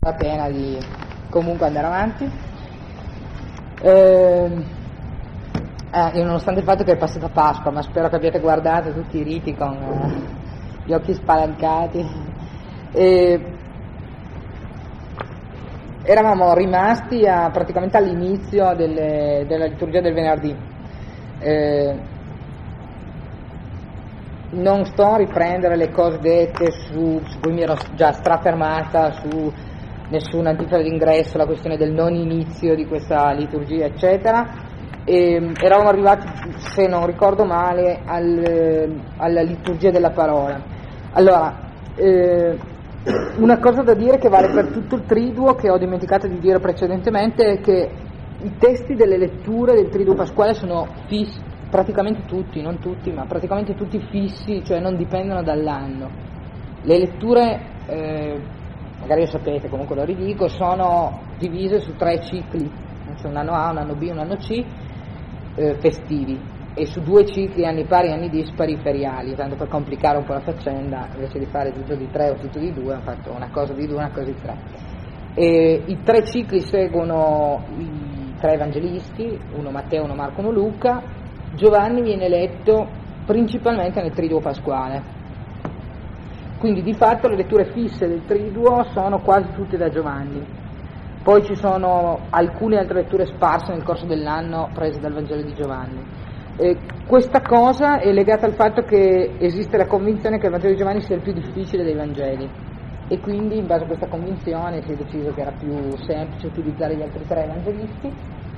la pena di comunque andare avanti. Nonostante il fatto che è passata Pasqua, ma spero che abbiate guardato tutti i riti con gli occhi spalancati. Eravamo rimasti praticamente all'inizio della liturgia del venerdì. Non sto a riprendere le cose dette su cui mi ero già strafermata, su nessun antifona d'ingresso, la questione del non inizio di questa liturgia, eccetera. Eravamo arrivati, se non ricordo male, alla liturgia della parola. Allora, una cosa da dire che vale per tutto il triduo, che ho dimenticato di dire precedentemente, è che i testi delle letture del triduo pasquale sono fissi, praticamente tutti, non tutti, ma praticamente tutti fissi, cioè non dipendono dall'anno. Le letture, magari lo sapete, comunque lo ridico, sono divise su 3 cicli, cioè un anno A, un anno B, un anno C, festivi, e su 2 cicli, anni pari e anni dispari, feriali. Tanto per complicare un po' la faccenda, invece di fare tutto di 3 o tutto di 2, hanno fatto una cosa di 2, una cosa di 3. I 3 cicli seguono i 3 evangelisti, uno Matteo, uno Marco, uno Luca. Giovanni viene letto principalmente nel triduo pasquale, quindi di fatto le letture fisse del triduo sono quasi tutte da Giovanni. Poi ci sono alcune altre letture sparse nel corso dell'anno prese dal Vangelo di Giovanni. Questa cosa è legata al fatto che esiste la convinzione che il Vangelo di Giovanni sia il più difficile dei Vangeli, e quindi in base a questa convinzione si è deciso che era più semplice utilizzare gli altri 3 evangelisti.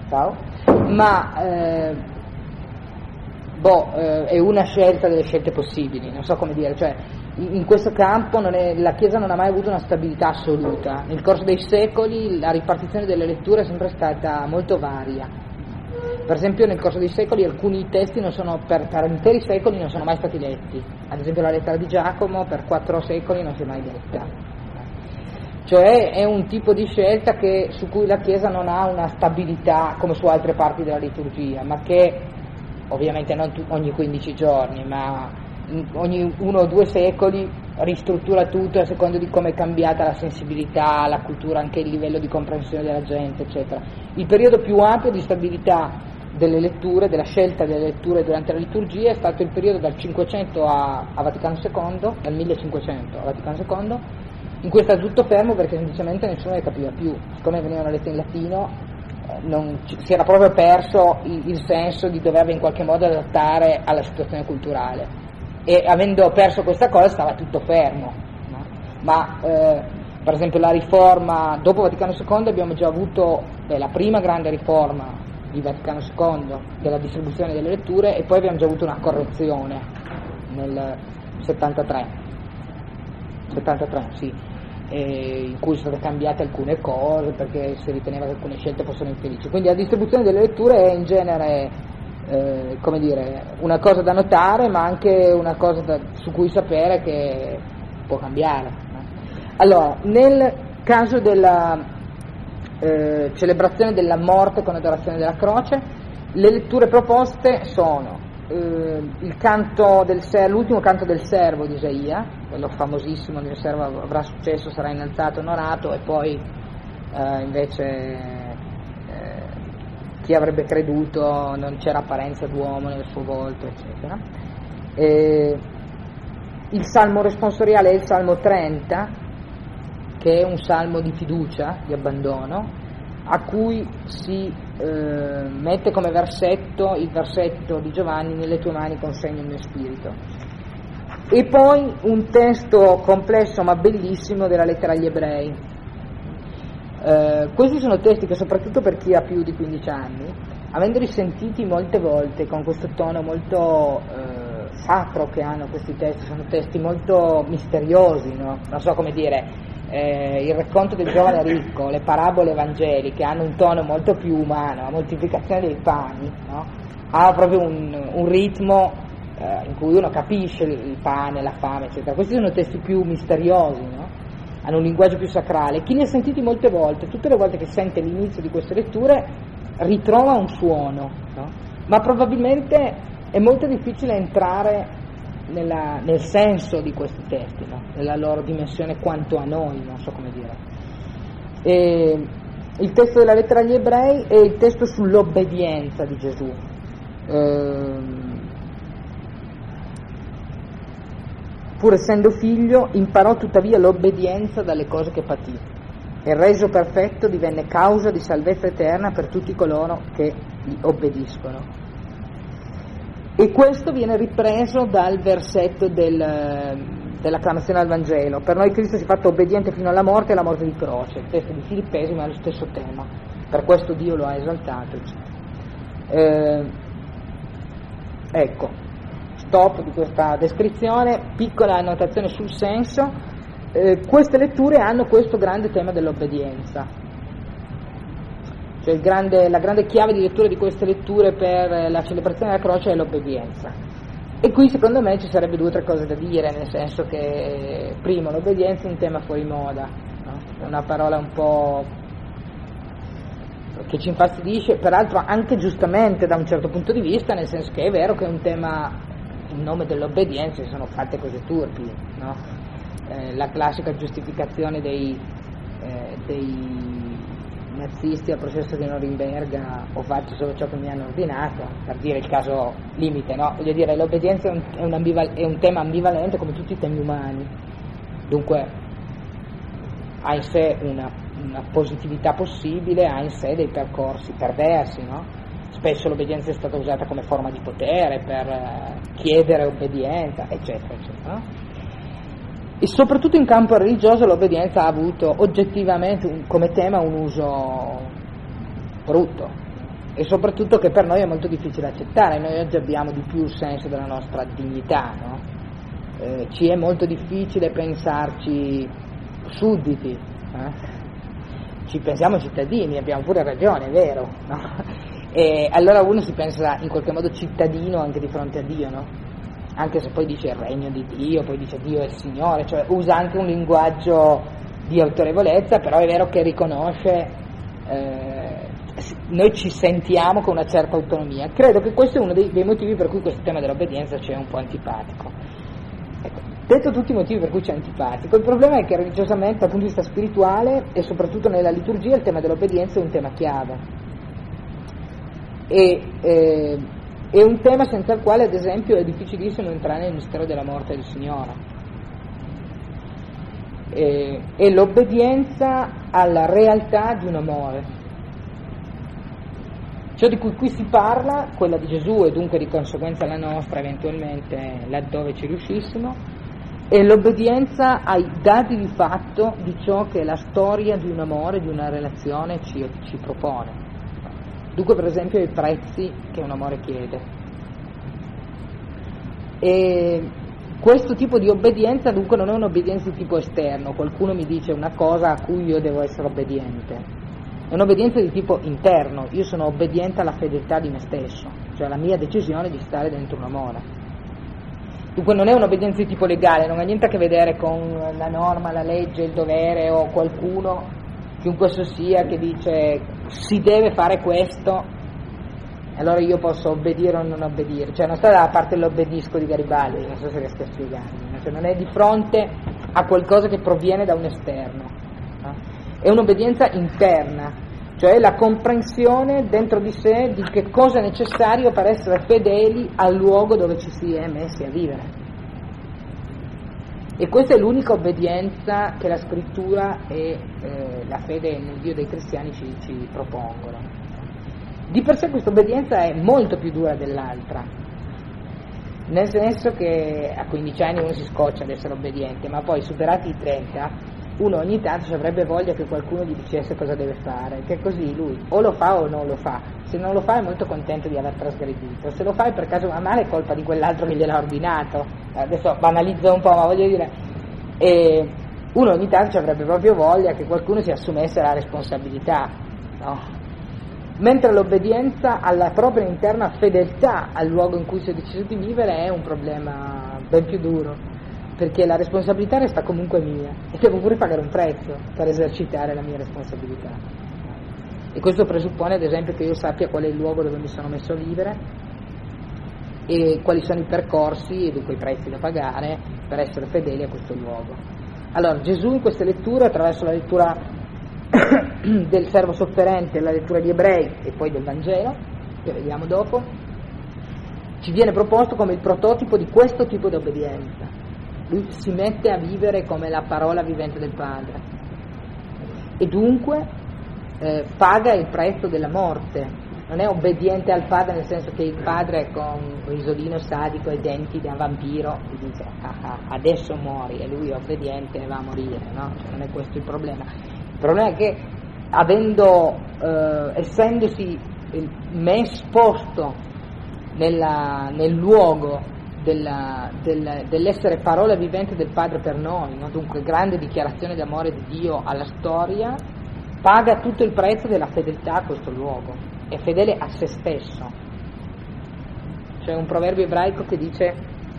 È una scelta delle scelte possibili, non so come dire, cioè in questo campo la Chiesa non ha mai avuto una stabilità assoluta. Nel corso dei secoli la ripartizione delle letture è sempre stata molto varia. Per esempio nel corso dei secoli alcuni testi per interi secoli non sono mai stati letti, ad esempio la lettera di Giacomo per 4 secoli non si è mai letta. Cioè è un tipo di scelta su cui la Chiesa non ha una stabilità come su altre parti della liturgia, ma che ovviamente non ogni 15 giorni, ma ogni 1 o 2 secoli ristruttura tutto a seconda di come è cambiata la sensibilità, la cultura, anche il livello di comprensione della gente, eccetera. Il periodo più ampio di stabilità delle letture, della scelta delle letture durante la liturgia, è stato il periodo dal 500 a Vaticano II, dal 1500 a Vaticano II, in cui è stato tutto fermo perché semplicemente nessuno le capiva più. Siccome venivano lette in latino, si era proprio perso il senso di doverle in qualche modo adattare alla situazione culturale, e avendo perso questa cosa stava tutto fermo, no? Ma per esempio la riforma dopo Vaticano II abbiamo già avuto la prima grande riforma di Vaticano II della distribuzione delle letture, e poi abbiamo già avuto una correzione nel 73 sì, in cui sono state cambiate alcune cose perché si riteneva che alcune scelte fossero infelici. Quindi la distribuzione delle letture è in genere una cosa da notare, ma anche una cosa su cui sapere che può cambiare, no? Allora, nel caso della celebrazione della morte con adorazione della croce, le letture proposte sono il canto l'ultimo canto del servo di Isaia, quello famosissimo: il servo avrà successo, sarà innalzato, onorato, e poi invece chi avrebbe creduto, non c'era apparenza d'uomo nel suo volto, eccetera. Il salmo responsoriale è il salmo 30, che è un salmo di fiducia, di abbandono, a cui si mette come versetto il versetto di Giovanni: nelle tue mani consegno il mio spirito. E poi un testo complesso ma bellissimo della lettera agli Ebrei. Questi sono testi che, soprattutto per chi ha più di 15 anni, avendoli sentiti molte volte con questo tono molto sacro che hanno questi testi, sono testi molto misteriosi, no? Non so come dire. Il racconto del giovane ricco, le parabole evangeliche hanno un tono molto più umano, la moltiplicazione dei pani, no? Ha proprio un ritmo in cui uno capisce il pane, la fame, eccetera. Questi sono testi più misteriosi, no? Hanno un linguaggio più sacrale. Chi li ha sentiti molte volte, tutte le volte che sente l'inizio di queste letture ritrova un suono, no? Ma probabilmente è molto difficile entrare nel senso di questi testi, no? Nella loro dimensione quanto a noi, non so come dire. E il testo della lettera agli ebrei è il testo sull'obbedienza di Gesù. Pur essendo figlio, imparò tuttavia l'obbedienza dalle cose che patì, e reso perfetto divenne causa di salvezza eterna per tutti coloro che gli obbediscono. E questo viene ripreso dal versetto dell'acclamazione al Vangelo. Per noi Cristo si è fatto obbediente fino alla morte e alla morte di croce. Il testo di Filippesi ma è lo stesso tema. Per questo Dio lo ha esaltato. Ecco, stop di questa descrizione, piccola annotazione sul senso. Queste letture hanno questo grande tema dell'obbedienza. Cioè la grande chiave di lettura di queste letture per la celebrazione della croce è l'obbedienza. E qui secondo me ci sarebbe 2 o 3 cose da dire, nel senso che, primo, l'obbedienza è un tema fuori moda, no? È una parola un po' che ci infastidisce, peraltro anche giustamente da un certo punto di vista, nel senso che è vero che è un tema, in nome dell'obbedienza si sono fatte cose turpi, no? La classica giustificazione dei nazisti al processo di Norimberga: ho fatto solo ciò che mi hanno ordinato, per dire il caso limite, no? Voglio dire, l'obbedienza è un tema ambivalente come tutti i temi umani, dunque ha in sé una positività possibile, ha in sé dei percorsi perversi, no? Spesso l'obbedienza è stata usata come forma di potere per chiedere obbedienza, eccetera, eccetera, no? E soprattutto in campo religioso l'obbedienza ha avuto oggettivamente come tema un uso brutto, e soprattutto che per noi è molto difficile accettare. Noi oggi abbiamo di più il senso della nostra dignità, no? Ci è molto difficile pensarci sudditi, ci pensiamo cittadini, abbiamo pure ragione, è vero, no? E allora uno si pensa in qualche modo cittadino anche di fronte a Dio, no? Anche se poi dice il regno di Dio, poi dice Dio è il Signore, cioè usa anche un linguaggio di autorevolezza, però è vero che riconosce, noi ci sentiamo con una certa autonomia. Credo che questo è uno dei motivi per cui questo tema dell'obbedienza ci è un po' antipatico. Ecco, detto tutti i motivi per cui ci è antipatico, il problema è che religiosamente, dal punto di vista spirituale e soprattutto nella liturgia, il tema dell'obbedienza è un tema chiave. È un tema senza il quale, ad esempio, è difficilissimo entrare nel mistero della morte del Signore. E l'obbedienza alla realtà di un amore. Ciò di cui qui si parla, quella di Gesù e dunque di conseguenza la nostra eventualmente laddove ci riuscissimo, è l'obbedienza ai dati di fatto di ciò che la storia di un amore, di una relazione ci propone. Dunque per esempio ai prezzi che un amore chiede. E questo tipo di obbedienza dunque non è un'obbedienza di tipo esterno, qualcuno mi dice una cosa a cui io devo essere obbediente, è un'obbedienza di tipo interno, io sono obbediente alla fedeltà di me stesso, cioè alla mia decisione di stare dentro un amore. Dunque non è un'obbedienza di tipo legale, non ha niente a che vedere con la norma, la legge, il dovere o qualcuno, chiunque esso sia, che dice si deve fare questo, allora io posso obbedire o non obbedire, cioè non sta dalla parte dell'obbedisco di Garibaldi, non so se riesco a spiegarmi, cioè non è di fronte a qualcosa che proviene da un esterno, no? È un'obbedienza interna, cioè la comprensione dentro di sé di che cosa è necessario per essere fedeli al luogo dove ci si è messi a vivere. E questa è l'unica obbedienza che la scrittura e la fede nel Dio dei cristiani ci propongono. Di per sé questa obbedienza è molto più dura dell'altra, nel senso che a 15 anni uno si scoccia ad essere obbediente, ma poi superati i 30 uno ogni tanto ci avrebbe voglia che qualcuno gli dicesse cosa deve fare, che così lui o lo fa o non lo fa. Se non lo fa è molto contento di aver trasgredito, se lo fa è per caso va male è colpa di quell'altro che gliel'ha ordinato. Adesso banalizzo un po', ma voglio dire, e uno ogni tanto ci avrebbe proprio voglia che qualcuno si assumesse la responsabilità, no? Mentre l'obbedienza alla propria interna fedeltà al luogo in cui si è deciso di vivere è un problema ben più duro, perché la responsabilità resta comunque mia e devo pure pagare un prezzo per esercitare la mia responsabilità. E questo presuppone, ad esempio, che io sappia qual è il luogo dove mi sono messo a vivere e quali sono i percorsi e dunque i prezzi da pagare per essere fedeli a questo luogo. Allora, Gesù in queste letture, attraverso la lettura del servo sofferente, la lettura di Ebrei e poi del Vangelo, che vediamo dopo, ci viene proposto come il prototipo di questo tipo di obbedienza. Lui si mette a vivere come la parola vivente del Padre e dunque paga il prezzo della morte. Non è obbediente al Padre nel senso che il Padre con un risolino sadico e denti da vampiro gli dice adesso muori, e lui è obbediente e va a morire, no? Cioè, non è questo il problema. Il problema è che essendosi posto nel luogo dell'essere parola vivente del Padre per noi, no? Dunque grande dichiarazione d'amore di Dio alla storia, paga tutto il prezzo della fedeltà a questo luogo, è fedele a se stesso. C'è un proverbio ebraico che dice: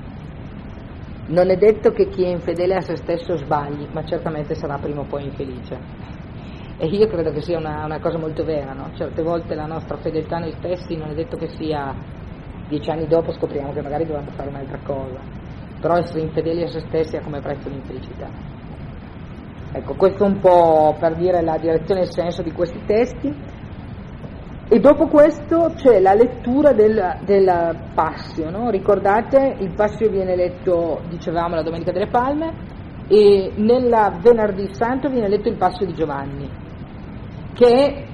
non è detto che chi è infedele a se stesso sbagli, ma certamente sarà prima o poi infelice. E io credo che sia una cosa molto vera, no? Certe volte la nostra fedeltà a noi stessi non è detto che sia 10 anni dopo scopriamo che magari dovevamo fare un'altra cosa, però essere infedeli a se stessi ha come prezzo l'infelicità. Ecco, questo un po' per dire la direzione e il senso di questi testi. E dopo questo c'è la lettura del Passio, no? Ricordate, il Passio viene letto, dicevamo, la Domenica delle Palme, e nella Venerdì Santo viene letto il Passio di Giovanni, che è,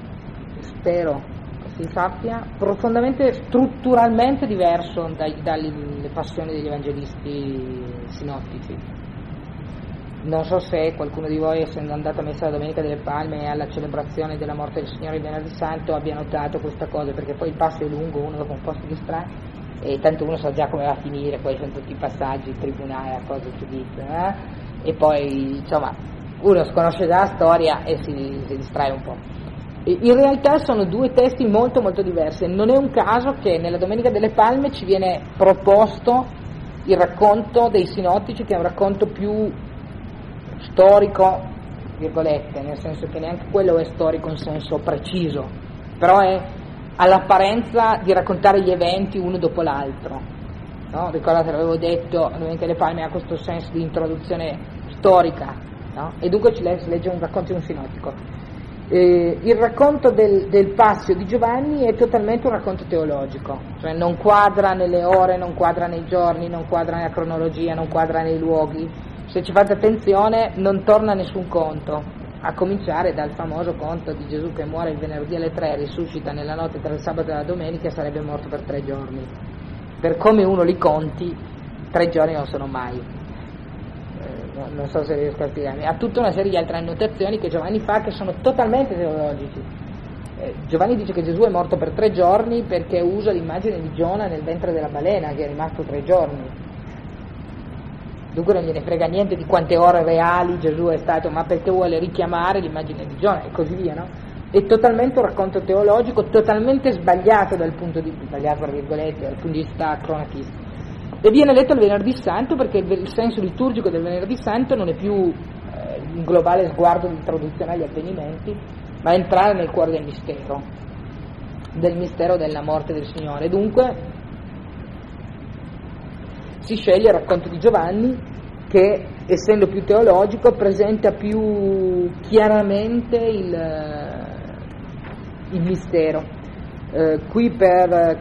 spero si sappia, profondamente, strutturalmente diverso dalle passioni degli evangelisti sinottici. Non so se qualcuno di voi, essendo andato a messa la Domenica delle Palme e alla celebrazione della morte del Signore il Venerdì Santo, abbia notato questa cosa, perché poi il passo è lungo, uno dopo un po' si distrae, e tanto uno sa già come va a finire, poi sono tutti i passaggi, il tribunale, la cosa giudizio, e poi insomma uno sconosce già la storia e si distrae un po'. In realtà sono due testi molto molto diversi, non è un caso che nella Domenica delle Palme ci viene proposto il racconto dei sinottici, che è un racconto più storico, virgolette, nel senso che neanche quello è storico in senso preciso, però è all'apparenza di raccontare gli eventi uno dopo l'altro, no? Ricordate, l'avevo detto, la Domenica delle Palme ha questo senso di introduzione storica, no? E dunque si legge un racconto di un sinottico. Il racconto del Passio di Giovanni è totalmente un racconto teologico, cioè non quadra nelle ore, non quadra nei giorni, non quadra nella cronologia, non quadra nei luoghi. Se ci fate attenzione non torna nessun conto, a cominciare dal famoso conto di Gesù che muore il venerdì alle 3, risuscita nella notte tra il sabato e la domenica e sarebbe morto per 3 giorni. Per come uno li conti, 3 giorni non sono mai. Non so se riesco a spiegarmi. Ha tutta una serie di altre annotazioni che Giovanni fa che sono totalmente teologici. Giovanni dice che Gesù è morto per 3 giorni perché usa l'immagine di Giona nel ventre della balena, che è rimasto 3 giorni. Dunque non gliene frega niente di quante ore reali Gesù è stato, ma perché vuole richiamare l'immagine di Giona e così via, no? È totalmente un racconto teologico, totalmente sbagliato dal punto di vista cronachistico. E viene letto il Venerdì Santo perché il senso liturgico del Venerdì Santo non è più un globale sguardo di introduzione agli avvenimenti, ma entrare nel cuore del mistero della morte del Signore. Dunque si sceglie il racconto di Giovanni che, essendo più teologico, presenta più chiaramente il mistero. Qui per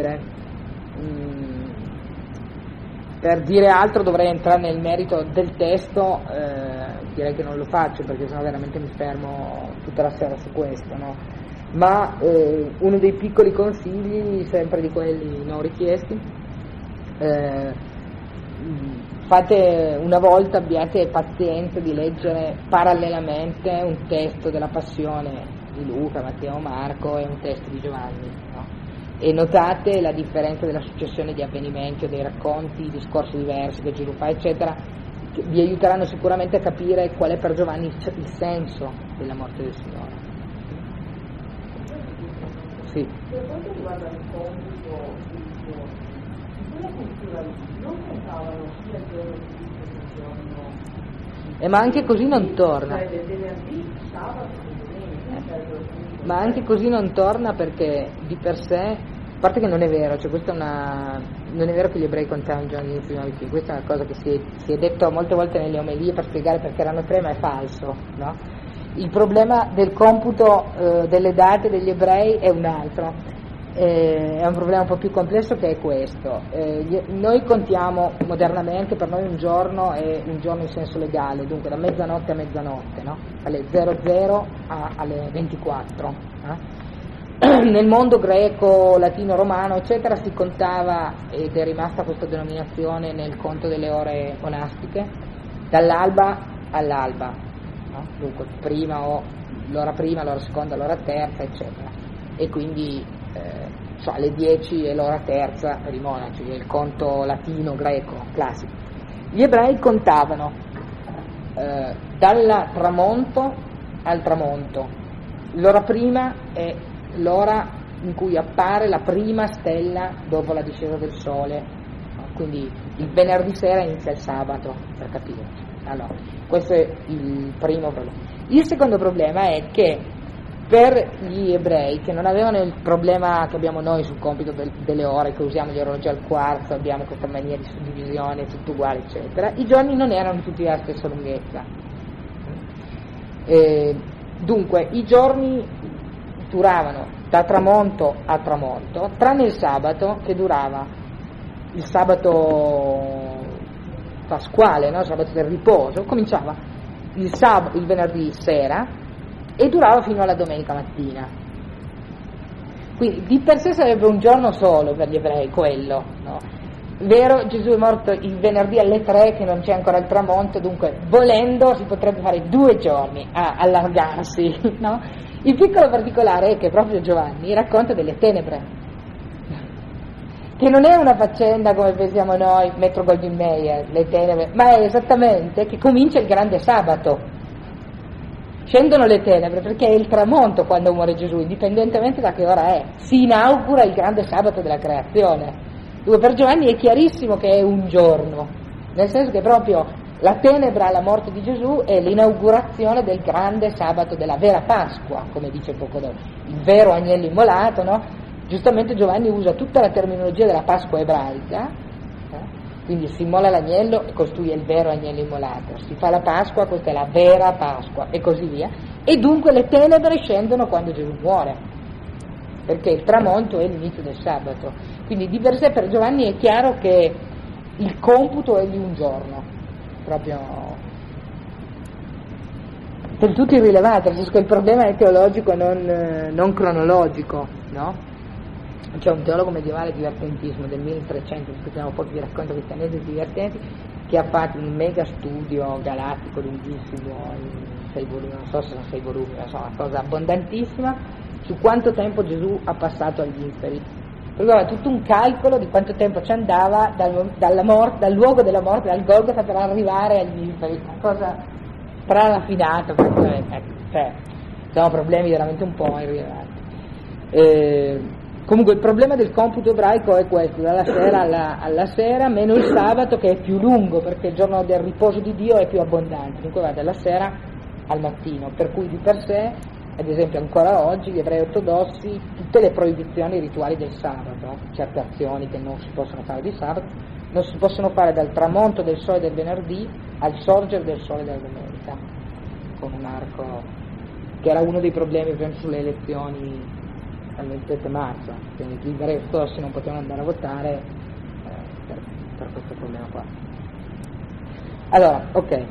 dire altro dovrei entrare nel merito del testo, direi che non lo faccio perché sennò veramente mi fermo tutta la sera su questo, no? Ma uno dei piccoli consigli, sempre di quelli non richiesti, fate una volta, abbiate pazienza di leggere parallelamente un testo della Passione di Luca, Matteo, Marco e un testo di Giovanni, no? E notate la differenza della successione di avvenimenti o dei racconti, discorsi diversi che Gesù fa, eccetera, che vi aiuteranno sicuramente a capire qual è per Giovanni il senso della morte del Signore. Sì. Per quanto riguarda il compito in quella cultura non contavano sia il giorno di Cristo che il giorno, ma anche così non torna. Cioè del venerdì, sabato e domenica, ma anche così non torna perché di per sé, a parte che non è vero, cioè questa non è vero che gli ebrei contavano i giorni di prima di fine, questa è una cosa che si è detto molte volte nelle omelie per spiegare perché erano 3, ma è falso, no? Il problema del computo delle date degli ebrei è un altro, è un problema un po' più complesso, che è questo. Noi contiamo modernamente, per noi un giorno è un giorno in senso legale, dunque da mezzanotte a mezzanotte, no? Alle 00 alle 24. Nel mondo greco, latino, romano, eccetera, si contava, ed è rimasta questa denominazione nel conto delle ore monastiche, dall'alba all'alba, no? Dunque l'ora prima, l'ora seconda, l'ora terza, eccetera, e quindi alle 10 è l'ora terza per i monaci, è il conto latino, greco, classico. Gli ebrei contavano dal tramonto al tramonto. L'ora prima è l'ora in cui appare la prima stella dopo la discesa del sole, no? Quindi il venerdì sera inizia il sabato, per capirci. Allora, questo è il primo problema. Il secondo problema è che per gli ebrei, che non avevano il problema che abbiamo noi sul compito delle ore, che usiamo gli orologi al quarzo, abbiamo questa mania di suddivisione, tutto uguale, eccetera, i giorni non erano tutti della stessa lunghezza. Dunque, i giorni duravano da tramonto a tramonto, tranne il sabato, che durava il sabato pasquale, no? Il sabato del riposo, cominciava il venerdì sera e durava fino alla domenica mattina. Quindi di per sé sarebbe un giorno solo per gli ebrei quello, no? Vero, Gesù è morto il venerdì alle 3, che non c'è ancora il tramonto, dunque volendo si potrebbe fare 2 giorni a allargarsi, no? Il piccolo particolare è che proprio Giovanni racconta delle tenebre, che non è una faccenda come pensiamo noi, Metro Goldwyn Mayer, le tenebre, ma è esattamente che comincia il grande sabato. Scendono le tenebre perché è il tramonto quando muore Gesù, indipendentemente da che ora è. Si inaugura il grande sabato della creazione. Per Giovanni è chiarissimo che è un giorno, nel senso che proprio la tenebra alla morte di Gesù è l'inaugurazione del grande sabato della vera Pasqua, come dice poco dopo, il vero agnello immolato, no? Giustamente Giovanni usa tutta la terminologia della Pasqua ebraica, quindi si immola l'agnello e costui è il vero agnello immolato, si fa la Pasqua, questa è la vera Pasqua, e così via, e dunque le tenebre scendono quando Gesù muore, perché il tramonto è l'inizio del sabato. Quindi di per sé per Giovanni è chiaro che il computo è di un giorno, proprio del tutto irrilevante, nel senso che il problema è teologico, non cronologico, no? C'è un teologo medievale divertentissimo del 1300, scusiamo poi vi racconto questi aneddoti divertenti, che ha fatto un mega studio galattico lunghissimo, in 6 volumi, non so se sono 6 volumi, insomma una cosa abbondantissima, su quanto tempo Gesù ha passato agli inferi. Perché aveva tutto un calcolo di quanto tempo ci andava dal luogo della morte, dal Golgota, per arrivare agli inferi, una cosa strarafinata, cioè, sono problemi veramente un po' irrilevanti. Comunque il problema del computo ebraico è questo, dalla sera alla sera, meno il sabato che è più lungo, perché il giorno del riposo di Dio è più abbondante, dunque va dalla sera al mattino, per cui di per sé, ad esempio ancora oggi, gli ebrei ortodossi, tutte le proibizioni rituali del sabato, certe azioni che non si possono fare di sabato, non si possono fare dal tramonto del sole del venerdì al sorgere del sole della domenica, con un arco, che era uno dei problemi per esempio sulle elezioni al 27 marzo, quindi gli ebrei ortodossi non potevano andare a votare per questo problema qua. Allora, ok,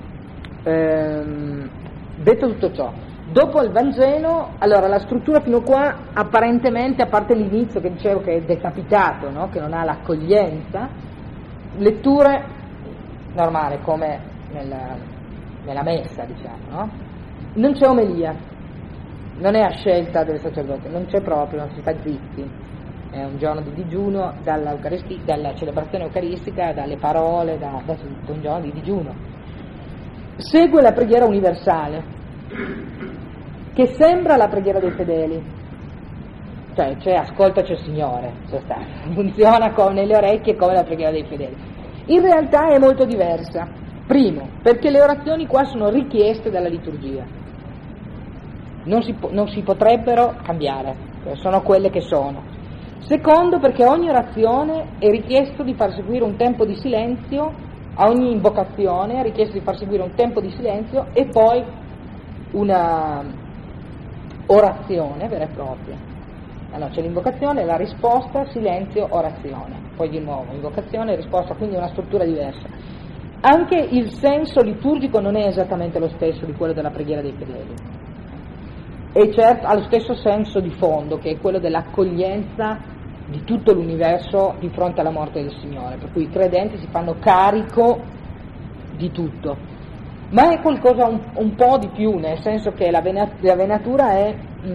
detto tutto ciò, dopo il Vangelo, allora la struttura fino qua apparentemente, a parte l'inizio che dicevo che è decapitato, no? Che non ha l'accoglienza, letture normali come nella messa, diciamo, no? Non c'è omelia, non è a scelta del sacerdote, non c'è proprio, non si fa zitti, è un giorno di digiuno dalla celebrazione eucaristica, dalle parole, da tutto, un giorno di digiuno. Segue la preghiera universale, che sembra la preghiera dei fedeli, cioè ascoltaci Signore, funziona nelle orecchie come la preghiera dei fedeli. In realtà è molto diversa. Primo, perché le orazioni qua sono richieste dalla liturgia, non si potrebbero cambiare, sono quelle che sono. Secondo, perché ogni orazione è richiesto di far seguire un tempo di silenzio, a ogni invocazione è richiesto di far seguire un tempo di silenzio e poi una orazione vera e propria. Allora, c'è l'invocazione, la risposta, silenzio, orazione, poi di nuovo invocazione, risposta, quindi una struttura diversa. Anche il senso liturgico non è esattamente lo stesso di quello della preghiera dei fedeli, e certo ha lo stesso senso di fondo, che è quello dell'accoglienza di tutto l'universo di fronte alla morte del Signore, per cui i credenti si fanno carico di tutto, ma è qualcosa un po' di più, nel senso che la venatura è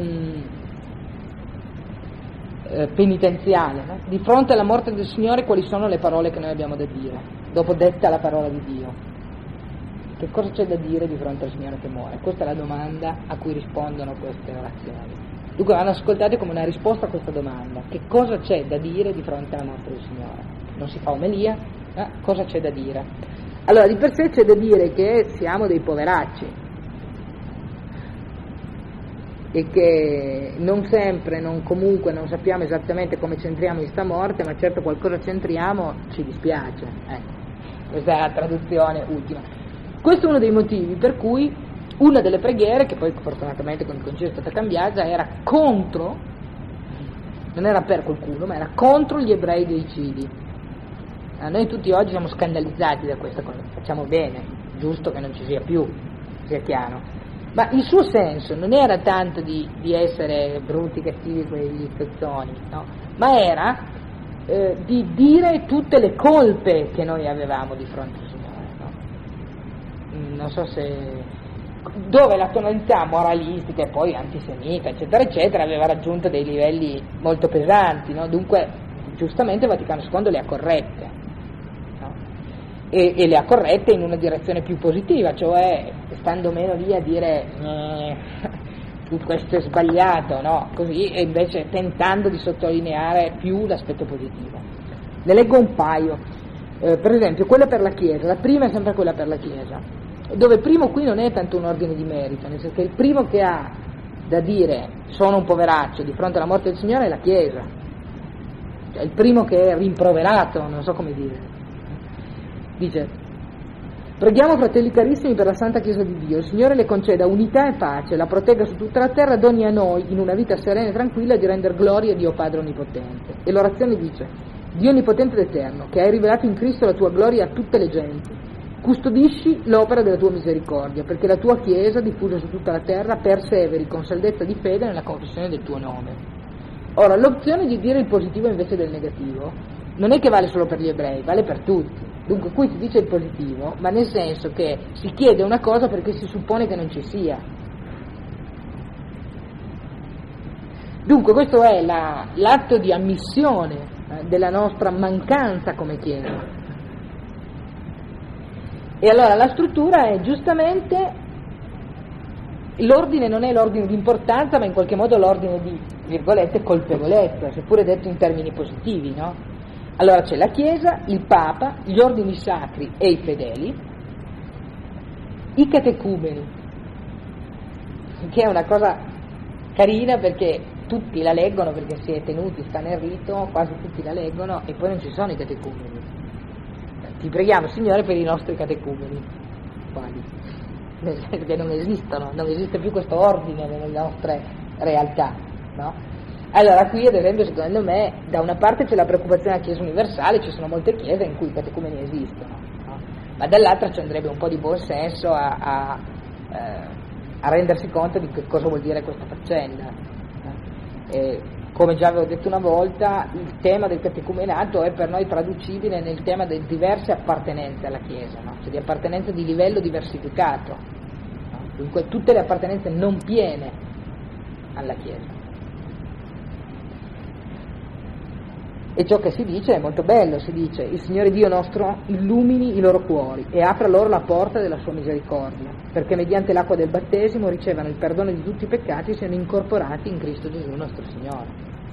penitenziale, no? Di fronte alla morte del Signore quali sono le parole che noi abbiamo da dire, dopo detta la parola di Dio? Che cosa c'è da dire di fronte al Signore che muore? Questa è la domanda a cui rispondono queste orazioni. Dunque vanno ascoltate come una risposta a questa domanda: che cosa c'è da dire di fronte alla morte del Signore? Non si fa omelia, cosa c'è da dire? Allora, di per sé c'è da dire che siamo dei poveracci e che non sempre, comunque non sappiamo esattamente come c'entriamo in sta morte, ma certo qualcosa c'entriamo, ci dispiace. Ecco, questa è la traduzione ultima. Questo è uno dei motivi per cui una delle preghiere, che poi fortunatamente con il concilio è stata cambiata, era contro, non era per qualcuno, ma era contro gli ebrei deicidi. Noi tutti oggi siamo scandalizzati da questa cosa, facciamo bene, giusto che non ci sia più, sia chiaro. Ma il suo senso non era tanto di essere brutti, cattivi, quegli spezzoni, no? Ma era di dire tutte le colpe che noi avevamo di fronte al Signore, no? Non so se... dove la tonalità moralistica e poi antisemita, eccetera, eccetera, aveva raggiunto dei livelli molto pesanti, no? Dunque, giustamente Vaticano II le ha corrette. E le ha corrette in una direzione più positiva, cioè stando meno lì a dire questo è sbagliato, no? Così, e invece tentando di sottolineare più l'aspetto positivo. Ne leggo un paio, per esempio quella per la Chiesa, la prima è sempre quella per la Chiesa, dove primo qui non è tanto un ordine di merito, nel senso che il primo che ha da dire sono un poveraccio di fronte alla morte del Signore è la Chiesa, cioè il primo che è rimproverato, non so come dire. Dice: preghiamo, fratelli carissimi, per la Santa Chiesa di Dio, il Signore le conceda unità e pace, la protegga su tutta la terra, doni a noi, in una vita serena e tranquilla, di render gloria a Dio Padre Onnipotente. E l'orazione dice: Dio Onnipotente ed Eterno, che hai rivelato in Cristo la tua gloria a tutte le genti, custodisci l'opera della tua misericordia, perché la tua Chiesa, diffusa su tutta la terra, perseveri con saldezza di fede nella confessione del tuo nome. Ora, l'opzione di dire il positivo invece del negativo non è che vale solo per gli ebrei, vale per tutti. Dunque qui si dice il positivo, ma nel senso che si chiede una cosa perché si suppone che non ci sia. Dunque questo è l'atto di ammissione della nostra mancanza come Chiesa. E allora la struttura è giustamente, l'ordine non è l'ordine di importanza, ma in qualche modo l'ordine di, virgolette, colpevolezza, seppure detto in termini positivi, no? Allora c'è la Chiesa, il Papa, gli ordini sacri e i fedeli, i catecumeni, che è una cosa carina perché tutti la leggono, perché si è tenuti, sta nel rito, quasi tutti la leggono, e poi non ci sono i catecumeni. Ti preghiamo, Signore, per i nostri catecumeni. Quali? Nel senso che non esistono, non esiste più questo ordine nelle nostre realtà, no? Allora qui ad esempio secondo me da una parte c'è la preoccupazione della Chiesa universale, ci sono molte chiese in cui i catecumeni esistono, no? Ma dall'altra ci andrebbe un po' di buon senso a rendersi conto di che cosa vuol dire questa faccenda. E, come già avevo detto una volta, il tema del catecumenato è per noi traducibile nel tema delle diverse appartenenze alla Chiesa, no? Cioè di appartenenza di livello diversificato, no? Dunque tutte le appartenenze non piene alla Chiesa. E ciò che si dice è molto bello, si dice: il Signore Dio nostro illumini i loro cuori e apra loro la porta della sua misericordia, perché mediante l'acqua del battesimo ricevano il perdono di tutti i peccati e siano incorporati in Cristo Gesù nostro Signore.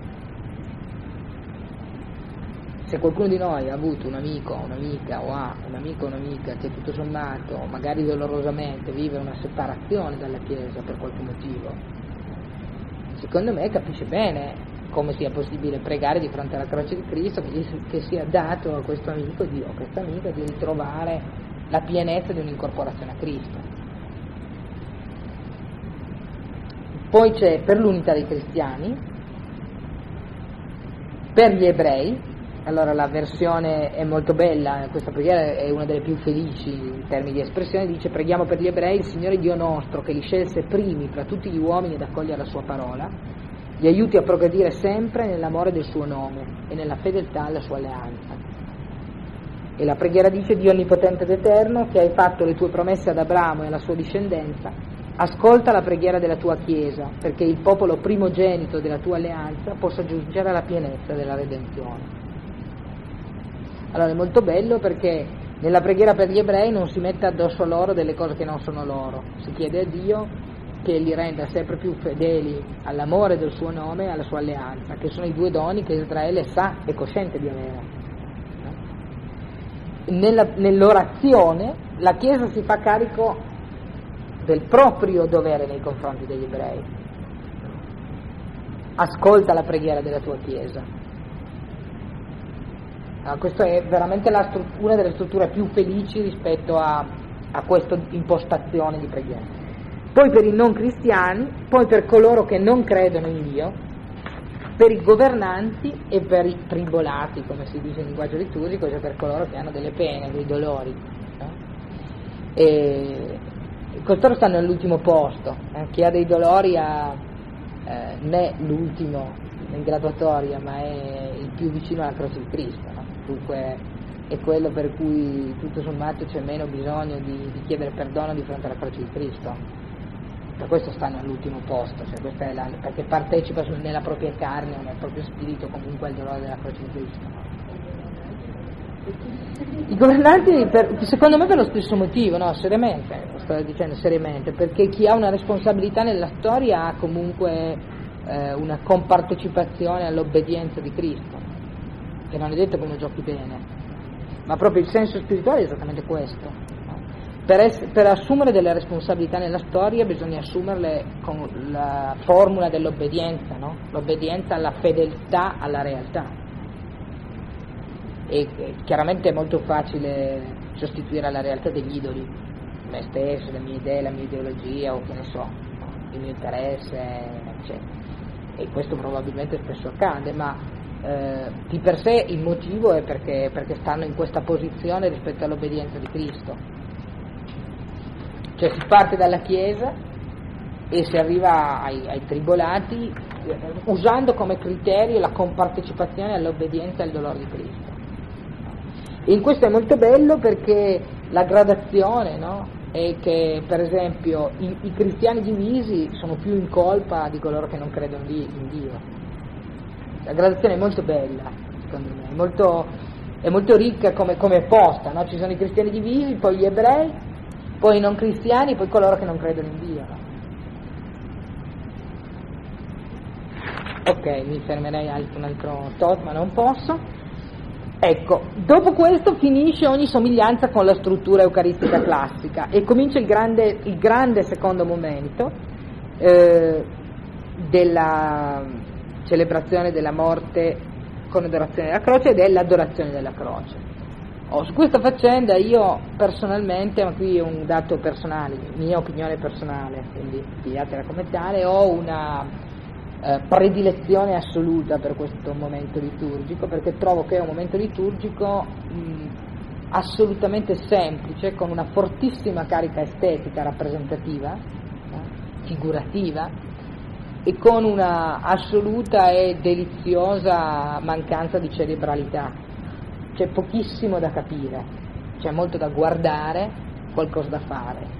Se qualcuno di noi ha avuto un amico, un'amica, o ha un amico o un'amica che tutto sommato, magari dolorosamente, vive una separazione dalla Chiesa per qualche motivo, secondo me capisce bene come sia possibile pregare di fronte alla croce di Cristo che sia dato a questo amico Dio, a questa amica, di ritrovare la pienezza di un'incorporazione a Cristo. poi c'è per l'unità dei cristiani, per gli ebrei. Allora la versione è molto bella, questa preghiera è una delle più felici in termini di espressione, dice: preghiamo per gli ebrei, il Signore Dio nostro, che li scelse primi tra tutti gli uomini ad accogliere la sua parola, li aiuti a progredire sempre nell'amore del suo nome e nella fedeltà alla sua alleanza. E la preghiera dice: Dio onnipotente ed eterno, che hai fatto le tue promesse ad Abramo e alla sua discendenza, ascolta la preghiera della tua Chiesa, perché il popolo primogenito della tua alleanza possa giungere alla pienezza della redenzione. Allora è molto bello perché nella preghiera per gli ebrei non si mette addosso a loro delle cose che non sono loro, si chiede a Dio che li renda sempre più fedeli all'amore del suo nome e alla sua alleanza, che sono i due doni che Israele sa e cosciente di avere. Nell'orazione la Chiesa si fa carico del proprio dovere nei confronti degli ebrei. Ascolta la preghiera della tua Chiesa. Questa è veramente una delle strutture più felici rispetto a questa impostazione di preghiera. Poi per i non cristiani, poi per coloro che non credono in Dio, per i governanti e per i tribolati, come si dice in linguaggio liturgico, cioè per coloro che hanno delle pene, dei dolori. E costoro stanno all'ultimo posto, chi ha dei dolori non è l'ultimo in graduatoria, ma è il più vicino alla croce di Cristo, no? Dunque è quello per cui tutto sommato c'è meno bisogno di chiedere perdono di fronte alla croce di Cristo. Per questo stanno all'ultimo posto, cioè questa è perché partecipa nella propria carne o nel proprio spirito comunque al dolore della croce di Cristo. I governanti, secondo me per lo stesso motivo, no, seriamente, lo sto dicendo seriamente, perché chi ha una responsabilità nella storia ha comunque una compartecipazione all'obbedienza di Cristo, che non è detto che uno giochi bene, ma proprio il senso spirituale è esattamente questo. Per assumere delle responsabilità nella storia bisogna assumerle con la formula dell'obbedienza, no? L'obbedienza alla fedeltà alla realtà. E chiaramente è molto facile sostituire alla realtà degli idoli, me stesso, le mie idee, la mia ideologia o che ne so, il mio interesse, eccetera. E questo probabilmente spesso accade, ma di per sé il motivo è perché stanno in questa posizione rispetto all'obbedienza di Cristo. Cioè si parte dalla Chiesa e si arriva ai tribolati usando come criterio la compartecipazione all'obbedienza e al dolore di Cristo. E in questo è molto bello perché la gradazione, no? È che per esempio i cristiani divisi sono più in colpa di coloro che non credono in Dio. La gradazione è molto bella, secondo me, è molto ricca come è posta, no? Ci sono i cristiani divisi, poi gli ebrei, poi i non cristiani, poi coloro che non credono in Dio. No? Ok, mi fermerei un altro tot, ma non posso. Ecco, dopo questo finisce ogni somiglianza con la struttura eucaristica classica e comincia il grande secondo momento della celebrazione della morte con adorazione della croce ed è l'adorazione della croce. Su questa faccenda io personalmente, ma qui è un dato personale, mia opinione personale, quindi pigliatela come tale, ho una predilezione assoluta per questo momento liturgico, perché trovo che è un momento liturgico assolutamente semplice, con una fortissima carica estetica rappresentativa, figurativa, e con una assoluta e deliziosa mancanza di cerebralità. C'è pochissimo da capire, c'è molto da guardare, qualcosa da fare.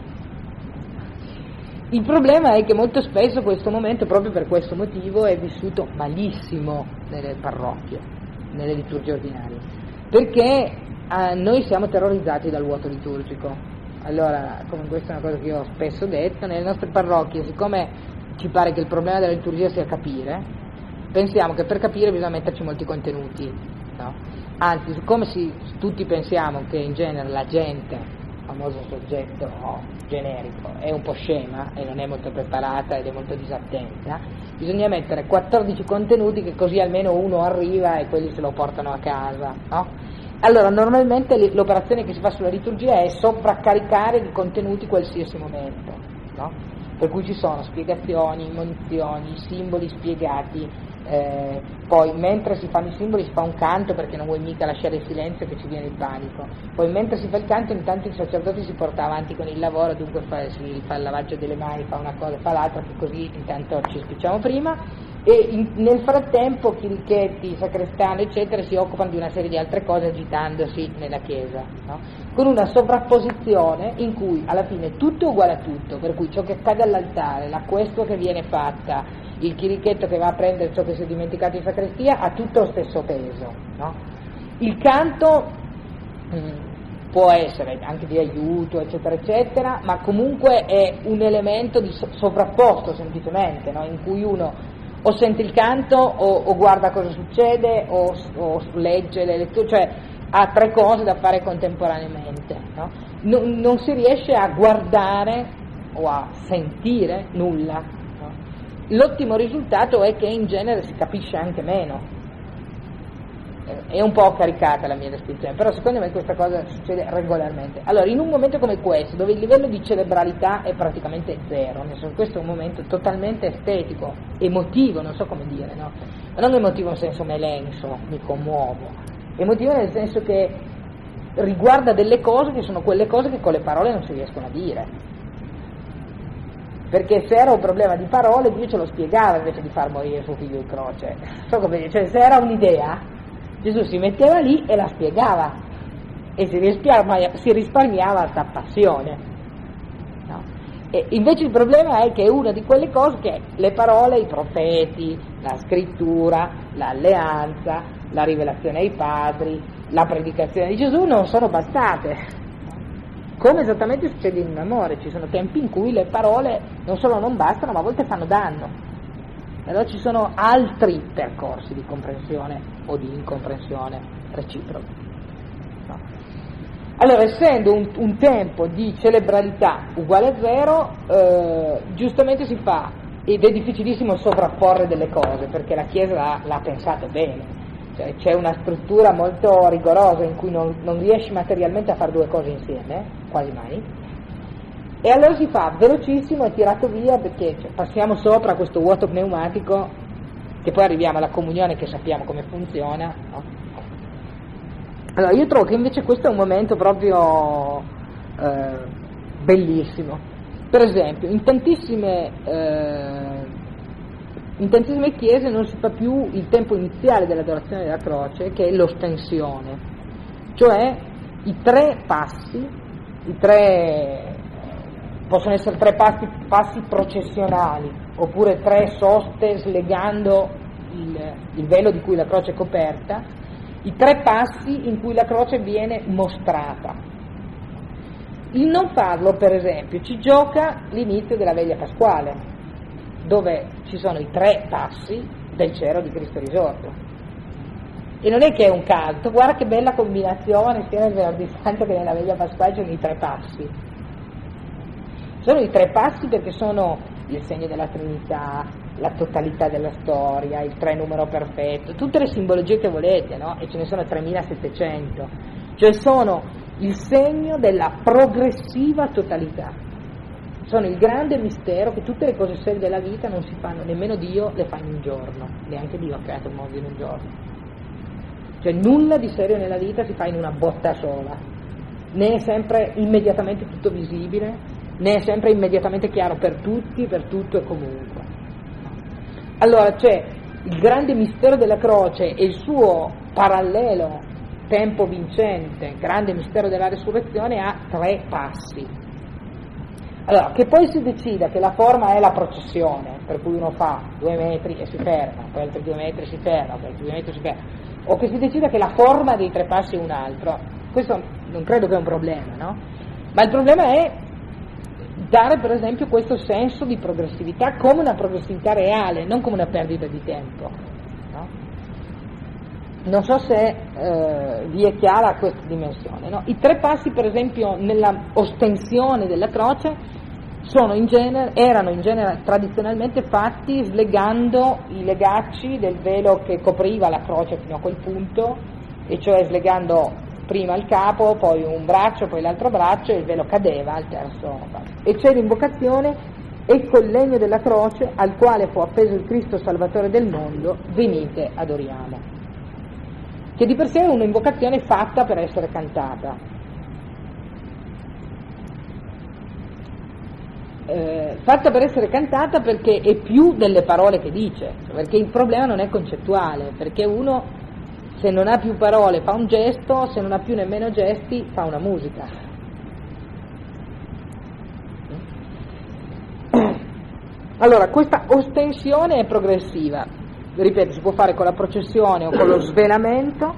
Il problema è che molto spesso questo momento, proprio per questo motivo, è vissuto malissimo nelle parrocchie, nelle liturgie ordinarie, perché noi siamo terrorizzati dal vuoto liturgico. Allora, come questa è una cosa che io ho spesso detto, nelle nostre parrocchie, siccome ci pare che il problema della liturgia sia capire, pensiamo che per capire bisogna metterci molti contenuti, no? Anzi, siccome tutti pensiamo che in genere la gente, il famoso soggetto generico, è un po' scema e non è molto preparata ed è molto disattenta, bisogna mettere 14 contenuti che così almeno uno arriva e quelli se lo portano a casa, no? Allora normalmente l'operazione che si fa sulla liturgia è sovraccaricare di contenuti qualsiasi momento, no? per cui ci sono spiegazioni, munizioni, simboli spiegati, poi mentre si fanno i simboli si fa un canto perché non vuoi mica lasciare il silenzio che ci viene il panico, poi mentre si fa il canto intanto il sacerdote si porta avanti con il lavoro, dunque si fa il lavaggio delle mani, fa una cosa, fa l'altra, che così intanto ci spicciamo prima, e nel frattempo chirichetti, sacrestano eccetera si occupano di una serie di altre cose agitandosi nella chiesa, no? Con una sovrapposizione in cui alla fine tutto è uguale a tutto, per cui ciò che accade all'altare, la questua che viene fatta, il chirichetto che va a prendere ciò che si è dimenticato in sacrestia ha tutto lo stesso peso, no? Il canto può essere anche di aiuto eccetera eccetera, ma comunque è un elemento di sovrapposto semplicemente, no? In cui uno o sente il canto o guarda cosa succede o legge le letture, cioè ha tre cose da fare contemporaneamente, no? Non si riesce a guardare o a sentire nulla, no? L'ottimo risultato è che in genere si capisce anche meno. È un po' caricata la mia descrizione, però secondo me questa cosa succede regolarmente. Allora, in un momento come questo, dove il livello di cerebralità è praticamente zero, nel senso, questo è un momento totalmente estetico, emotivo, non so come dire, no? Ma non emotivo nel senso me lenso, mi commuovo, emotivo nel senso che riguarda delle cose che sono quelle cose che con le parole non si riescono a dire. Perché se era un problema di parole, Dio ce lo spiegava invece di far morire suo figlio in croce. So come dire, cioè se era un'idea, Gesù si metteva lì e la spiegava e si risparmiava alta passione, no? E invece il problema è che è una di quelle cose che le parole, i profeti, la scrittura, l'alleanza, la rivelazione ai padri, la predicazione di Gesù non sono bastate, come esattamente succede in un amore. Ci sono tempi in cui le parole non solo non bastano ma a volte fanno danno. Allora ci sono altri percorsi di comprensione o di incomprensione reciproca, no? Allora, essendo un tempo di cerebralità uguale a zero, giustamente si fa, ed è difficilissimo sovrapporre delle cose, perché la Chiesa l'ha pensato bene, cioè c'è una struttura molto rigorosa in cui non riesci materialmente a fare due cose insieme, quasi mai. E allora si fa velocissimo, è tirato via, perché passiamo sopra questo vuoto pneumatico, che poi arriviamo alla comunione che sappiamo come funziona, no? Allora io trovo che invece questo è un momento proprio bellissimo. Per esempio, in tantissime chiese non si fa più il tempo iniziale dell'adorazione della croce, che è l'ostensione, cioè i tre passi, possono essere tre passi processionali, oppure tre soste slegando il velo di cui la croce è coperta, i tre passi in cui la croce viene mostrata. Il non farlo, per esempio, ci gioca l'inizio della veglia pasquale, dove ci sono i tre passi del cero di Cristo risorto. E non è che è un caso, guarda che bella combinazione sia nel venerdì santo che nella veglia pasquale ci sono i tre passi. Sono i tre passi perché sono il segno della Trinità, la totalità della storia, il tre numero perfetto, tutte le simbologie che volete, no? E ce ne sono 3700, cioè sono il segno della progressiva totalità, sono il grande mistero che tutte le cose serie della vita non si fanno, nemmeno Dio le fa in un giorno, neanche Dio ha creato il mondo in un giorno, cioè nulla di serio nella vita si fa in una botta sola, né è sempre immediatamente tutto visibile, né è sempre immediatamente chiaro per tutti, per tutto e comunque. Allora c'è il grande mistero della croce e il suo parallelo tempo vincente, grande mistero della resurrezione, ha tre passi. Allora, che poi si decida che la forma è la processione, per cui uno fa 2 metri e si ferma, poi altri 2 metri si ferma, poi altri 2 metri si ferma, o che si decida che la forma dei tre passi è un altro, questo non credo che è un problema, no? Ma il problema è dare per esempio questo senso di progressività come una progressività reale, non come una perdita di tempo, no? Non so se vi è chiara questa dimensione, no? I tre passi per esempio nella ostensione della croce erano in genere tradizionalmente fatti slegando i legacci del velo che copriva la croce fino a quel punto, e cioè slegando prima il capo, poi un braccio, poi l'altro braccio, e il velo cadeva al terzo. E c'è l'invocazione ecco il legno della croce al quale fu appeso il Cristo Salvatore del mondo, venite adoriamo, che di per sé è un'invocazione fatta per essere cantata. Fatta per essere cantata perché è più delle parole che dice, perché il problema non è concettuale, perché uno se non ha più parole fa un gesto, se non ha più nemmeno gesti fa una musica. Allora, questa ostensione è progressiva, ripeto, si può fare con la processione o con lo svelamento,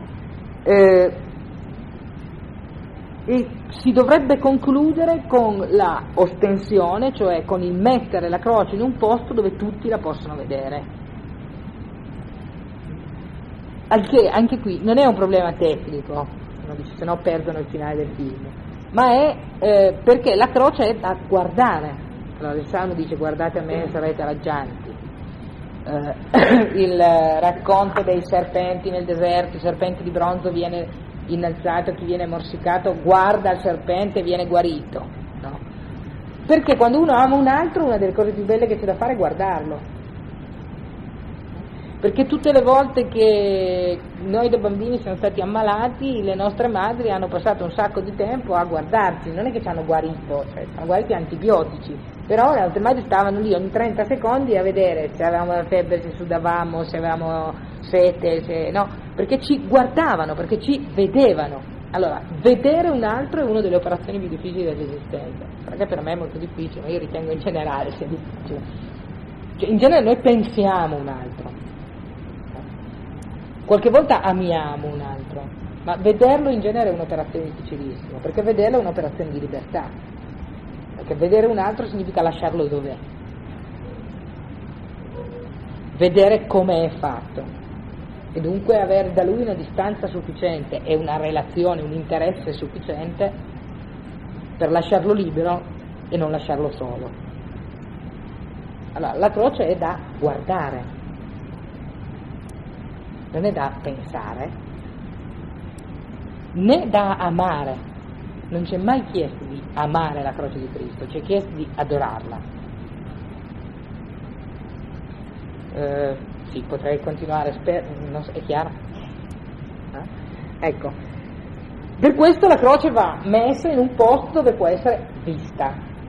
e si dovrebbe concludere con la ostensione, cioè con il mettere la croce in un posto dove tutti la possono vedere. Al che anche qui non è un problema tecnico, se no perdono il finale del film, ma è perché la croce è da guardare. Allora il Salmo dice guardate a me e sarete raggianti. Il racconto dei serpenti nel deserto, il serpente di bronzo viene innalzato, chi viene morsicato guarda il serpente e viene guarito, no? Perché quando uno ama un altro, una delle cose più belle che c'è da fare è guardarlo, perché tutte le volte che noi da bambini siamo stati ammalati, le nostre madri hanno passato un sacco di tempo a guardarci, non è che ci hanno guarito, cioè ci hanno guariti antibiotici, però le altre madri stavano lì ogni 30 secondi a vedere se avevamo la febbre, se sudavamo, se avevamo sete, se no, perché ci guardavano, perché ci vedevano. Allora, vedere un altro è una delle operazioni più difficili dell'esistenza, perché per me è molto difficile, ma io ritengo in generale sia difficile. Cioè, in genere noi pensiamo un altro, qualche volta amiamo un altro, ma vederlo in genere è un'operazione difficilissima, perché vederlo è un'operazione di libertà, perché vedere un altro significa lasciarlo dov'è, vedere come è fatto, e dunque avere da lui una distanza sufficiente e una relazione, un interesse sufficiente per lasciarlo libero e non lasciarlo solo. Allora, la croce è da guardare, non è da pensare, né da amare. Non c'è mai chiesto di amare la croce di Cristo, c'è chiesto di adorarla. Sì, potrei continuare, non so, è chiaro? Ecco, per questo la croce va messa in un posto dove può essere vista,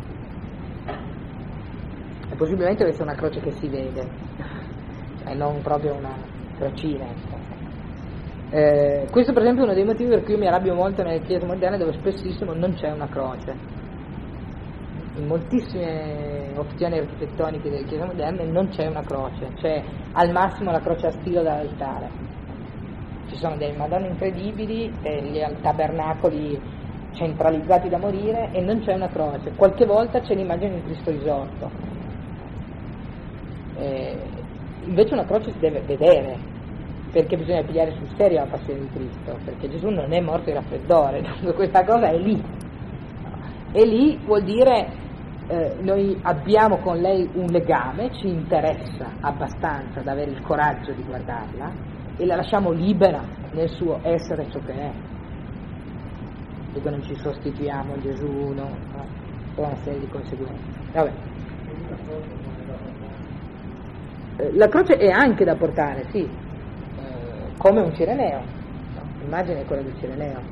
e possibilmente deve essere una croce che si vede, e non proprio una crocina. Questo per esempio è uno dei motivi per cui io mi arrabbio molto nelle chiese moderne, dove spessissimo non c'è una croce. In moltissime opzioni architettoniche delle chiese moderne non c'è una croce, c'è al massimo la croce a stilo dall'altare. Ci sono delle madonne incredibili, degli tabernacoli centralizzati da morire, e non c'è una croce. Qualche volta c'è l'immagine di Cristo risorto. Invece una croce si deve vedere, perché bisogna pigliare sul serio la passione di Cristo, perché Gesù non è morto di raffreddore, dunque questa cosa è lì. E lì vuol dire noi abbiamo con lei un legame, ci interessa abbastanza da avere il coraggio di guardarla e la lasciamo libera nel suo essere ciò che è. Dunque non ci sostituiamo a Gesù, no? Per una serie di conseguenze. Vabbè. La croce è anche da portare, sì, come un Cireneo, no? L'immagine è quella del Cireneo.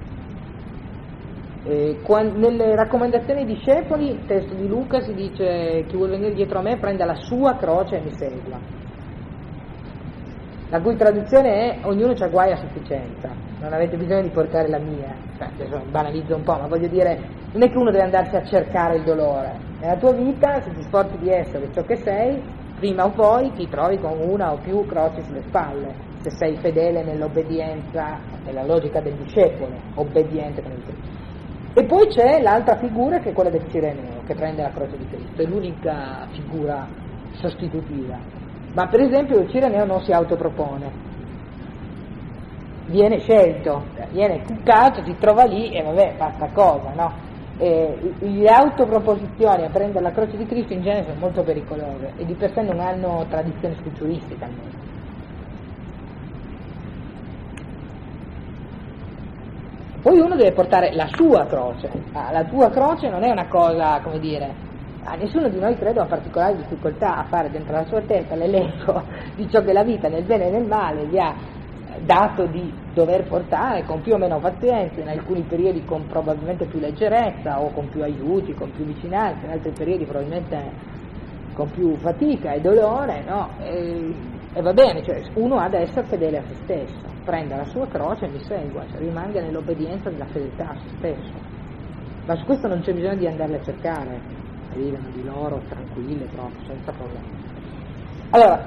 Nelle raccomandazioni ai discepoli, il testo di Luca, si dice: chi vuole venire dietro a me prenda la sua croce e mi segua, la cui traduzione è: ognuno c'ha guai a sufficienza, non avete bisogno di portare la mia. Adesso banalizzo un po', ma voglio dire, non è che uno deve andarsi a cercare il dolore nella tua vita. Se ti sforzi di essere ciò che sei, prima o poi ti trovi con una o più croci sulle spalle, se sei fedele nell'obbedienza, nella logica del discepolo, obbediente con il Cristo. E poi c'è l'altra figura, che è quella del Cireneo, che prende la croce di Cristo, è l'unica figura sostitutiva. Ma per esempio il Cireneo non si autopropone, viene scelto, viene cuccato, si trova lì e vabbè, fa sta cosa, no? Le autoproposizioni a prendere la croce di Cristo in genere sono molto pericolose e di per sé non hanno tradizione scritturiistica almeno. Poi uno deve portare la sua croce. La tua croce non è una cosa, come dire, Nessuno di noi credo ha particolari difficoltà a fare dentro la sua testa l'elenco di ciò che la vita nel bene e nel male gli ha dato di dover portare con più o meno pazienza, in alcuni periodi con probabilmente più leggerezza o con più aiuti, con più vicinanza, in altri periodi probabilmente con più fatica e dolore, no? E va bene, cioè uno ha da essere fedele a se stesso, prenda la sua croce e mi segua, cioè rimanga nell'obbedienza della fedeltà a se stesso. Ma su questo non c'è bisogno di andarle a cercare, arrivano di loro tranquille proprio, senza problemi. Allora,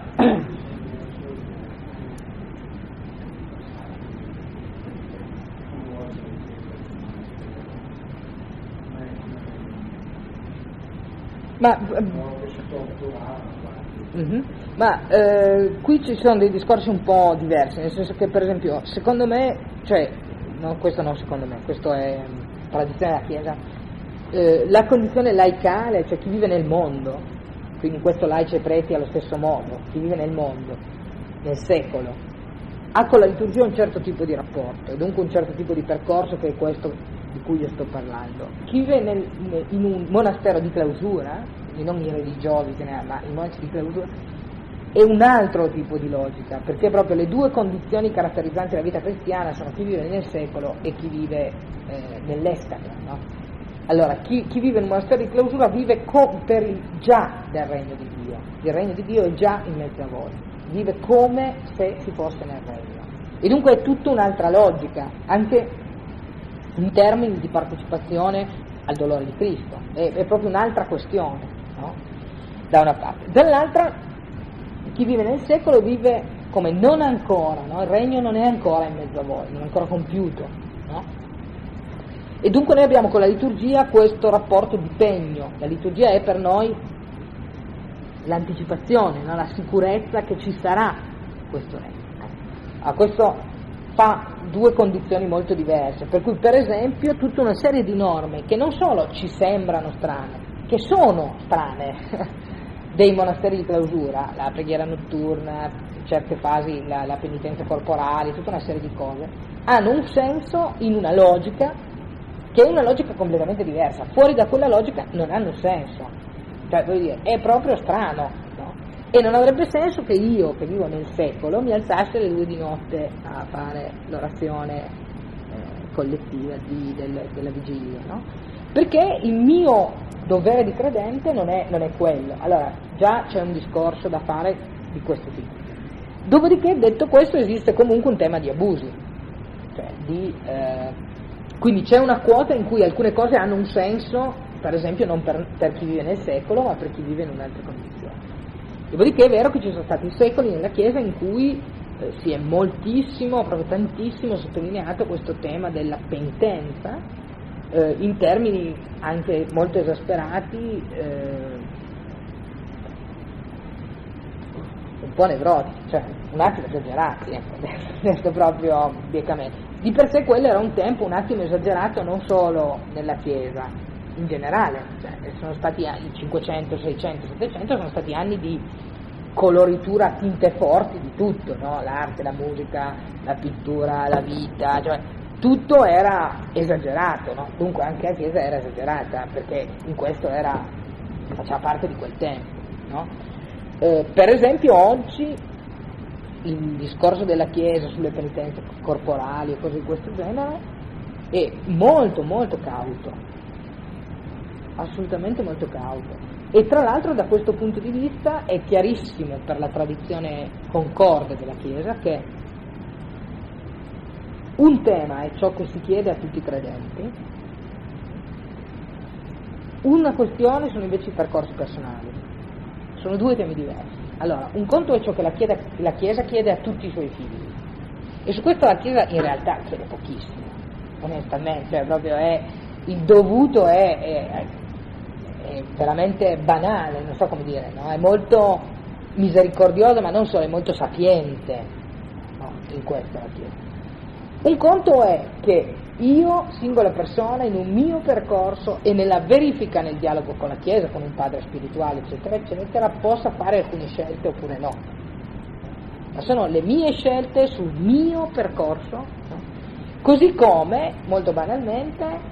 qui ci sono dei discorsi un po' diversi, nel senso che per esempio secondo me, cioè no, questo non secondo me, questo è tradizione della Chiesa, la condizione laicale, cioè chi vive nel mondo, quindi questo laici e preti allo stesso modo, chi vive nel mondo, nel secolo, ha con la liturgia un certo tipo di rapporto e dunque un certo tipo di percorso che è questo di cui io sto parlando. Chi vive in un monastero di clausura, quindi non i religiosi, ma i monaci di clausura, è un altro tipo di logica, perché proprio le due condizioni caratterizzanti la vita cristiana sono chi vive nel secolo e chi vive nell'estata, no? Allora, chi vive in un monastero di clausura vive per il già del regno di Dio, il regno di Dio è già in mezzo a voi, vive come se si fosse nel regno, e dunque è tutta un'altra logica, anche in termini di partecipazione al dolore di Cristo, è proprio un'altra questione, no? Da una parte. Dall'altra, chi vive nel secolo vive come non ancora, no? Il regno non è ancora in mezzo a voi, non è ancora compiuto, no? E dunque noi abbiamo con la liturgia questo rapporto di pegno, la liturgia è per noi l'anticipazione, no? La sicurezza che ci sarà questo regno. Questo fa due condizioni molto diverse, per cui per esempio tutta una serie di norme che non solo ci sembrano strane, che sono strane dei monasteri di clausura, la preghiera notturna, in certe fasi la penitenza corporale, tutta una serie di cose, hanno un senso in una logica che è una logica completamente diversa, fuori da quella logica non hanno senso, cioè voglio dire, è proprio strano, no? E non avrebbe senso che io, che vivo nel secolo, mi alzassi alle 2 di notte a fare l'orazione collettiva della vigilia, no? Perché il mio dovere di credente non è quello. Allora, già c'è un discorso da fare di questo tipo. Dopodiché, detto questo, esiste comunque un tema di abusi, cioè quindi c'è una quota in cui alcune cose hanno un senso, per esempio non per chi vive nel secolo, ma per chi vive in un'altra condizione. Dopodiché è vero che ci sono stati secoli nella Chiesa in cui si è moltissimo, proprio tantissimo sottolineato questo tema della penitenza, in termini anche molto esasperati, un po' nevrotici, cioè un attimo esagerati, detto proprio biecamente. Di per sé quello era un tempo un attimo esagerato non solo nella Chiesa, in generale, cioè sono stati anni 500, 600, 700, sono stati anni di coloritura a tinte forti di tutto, no? L'arte, la musica, la pittura, la vita, cioè tutto era esagerato, no? Dunque anche la Chiesa era esagerata, perché in questo faceva parte di quel tempo, no? Per esempio oggi il discorso della Chiesa sulle penitenze corporali e cose di questo genere è molto molto cauto, assolutamente molto cauto, e tra l'altro da questo punto di vista è chiarissimo per la tradizione concorde della Chiesa che un tema è ciò che si chiede a tutti i credenti, una questione sono invece i percorsi personali, sono due temi diversi. Allora, un conto è ciò che la Chiesa chiede a tutti i suoi figli, e su questo la Chiesa in realtà chiede pochissimo, onestamente, cioè proprio il dovuto è veramente banale, non so come dire, no? È molto misericordiosa, ma non solo, è molto sapiente, no? In questo la Chiesa. Un conto è che io, singola persona, in un mio percorso e nella verifica nel dialogo con la Chiesa, con un padre spirituale, eccetera, eccetera, possa fare alcune scelte oppure no. Ma sono le mie scelte sul mio percorso, no? Così come, molto banalmente,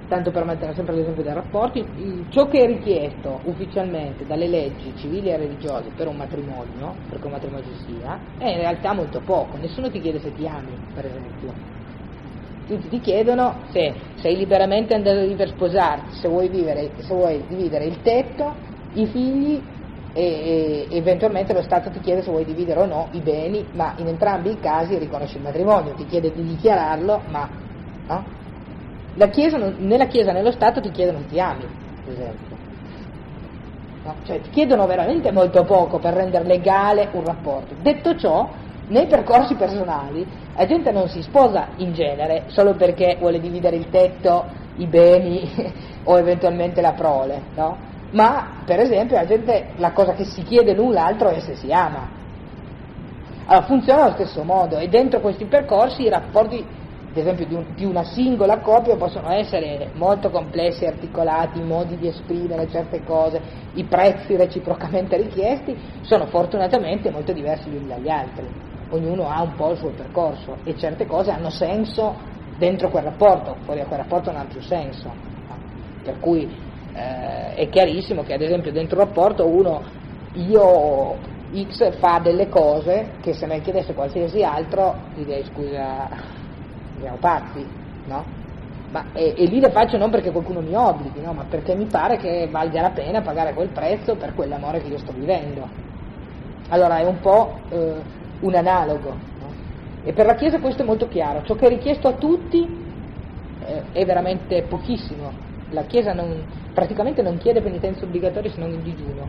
tanto per mettere sempre l'esempio dei rapporti, ciò che è richiesto ufficialmente dalle leggi civili e religiose per un matrimonio, perché un matrimonio ci sia, è in realtà molto poco. Nessuno ti chiede se ti ami, per esempio. Tutti ti chiedono se sei liberamente andato lì per sposarti, se vuoi dividere il tetto, i figli e eventualmente lo Stato ti chiede se vuoi dividere o no i beni, ma in entrambi i casi riconosce il matrimonio, ti chiede di dichiararlo, ma no? Né la Chiesa né lo Stato ti chiedono se ti ami, per esempio. No? Cioè ti chiedono veramente molto poco per rendere legale un rapporto. Detto ciò, nei percorsi personali la gente non si sposa in genere solo perché vuole dividere il tetto, i beni o eventualmente la prole, no? Ma per esempio la cosa che si chiede l'un l'altro è se si ama. Allora funziona allo stesso modo, e dentro questi percorsi i rapporti, ad esempio di una singola coppia, possono essere molto complessi e articolati, i modi di esprimere certe cose, i prezzi reciprocamente richiesti sono fortunatamente molto diversi gli uni dagli altri. Ognuno ha un po' il suo percorso e certe cose hanno senso dentro quel rapporto, fuori da quel rapporto non ha più senso. Per cui è chiarissimo che ad esempio dentro un rapporto io X fa delle cose che se me chiedesse qualsiasi altro direi scusa, siamo pazzi, no? E lì le faccio non perché qualcuno mi obblighi, no? Ma perché mi pare che valga la pena pagare quel prezzo per quell'amore che io sto vivendo. Allora è un po' un analogo, no? E per la Chiesa questo è molto chiaro, ciò che è richiesto a tutti è veramente pochissimo. La Chiesa praticamente non chiede penitenze obbligatorie se non il digiuno,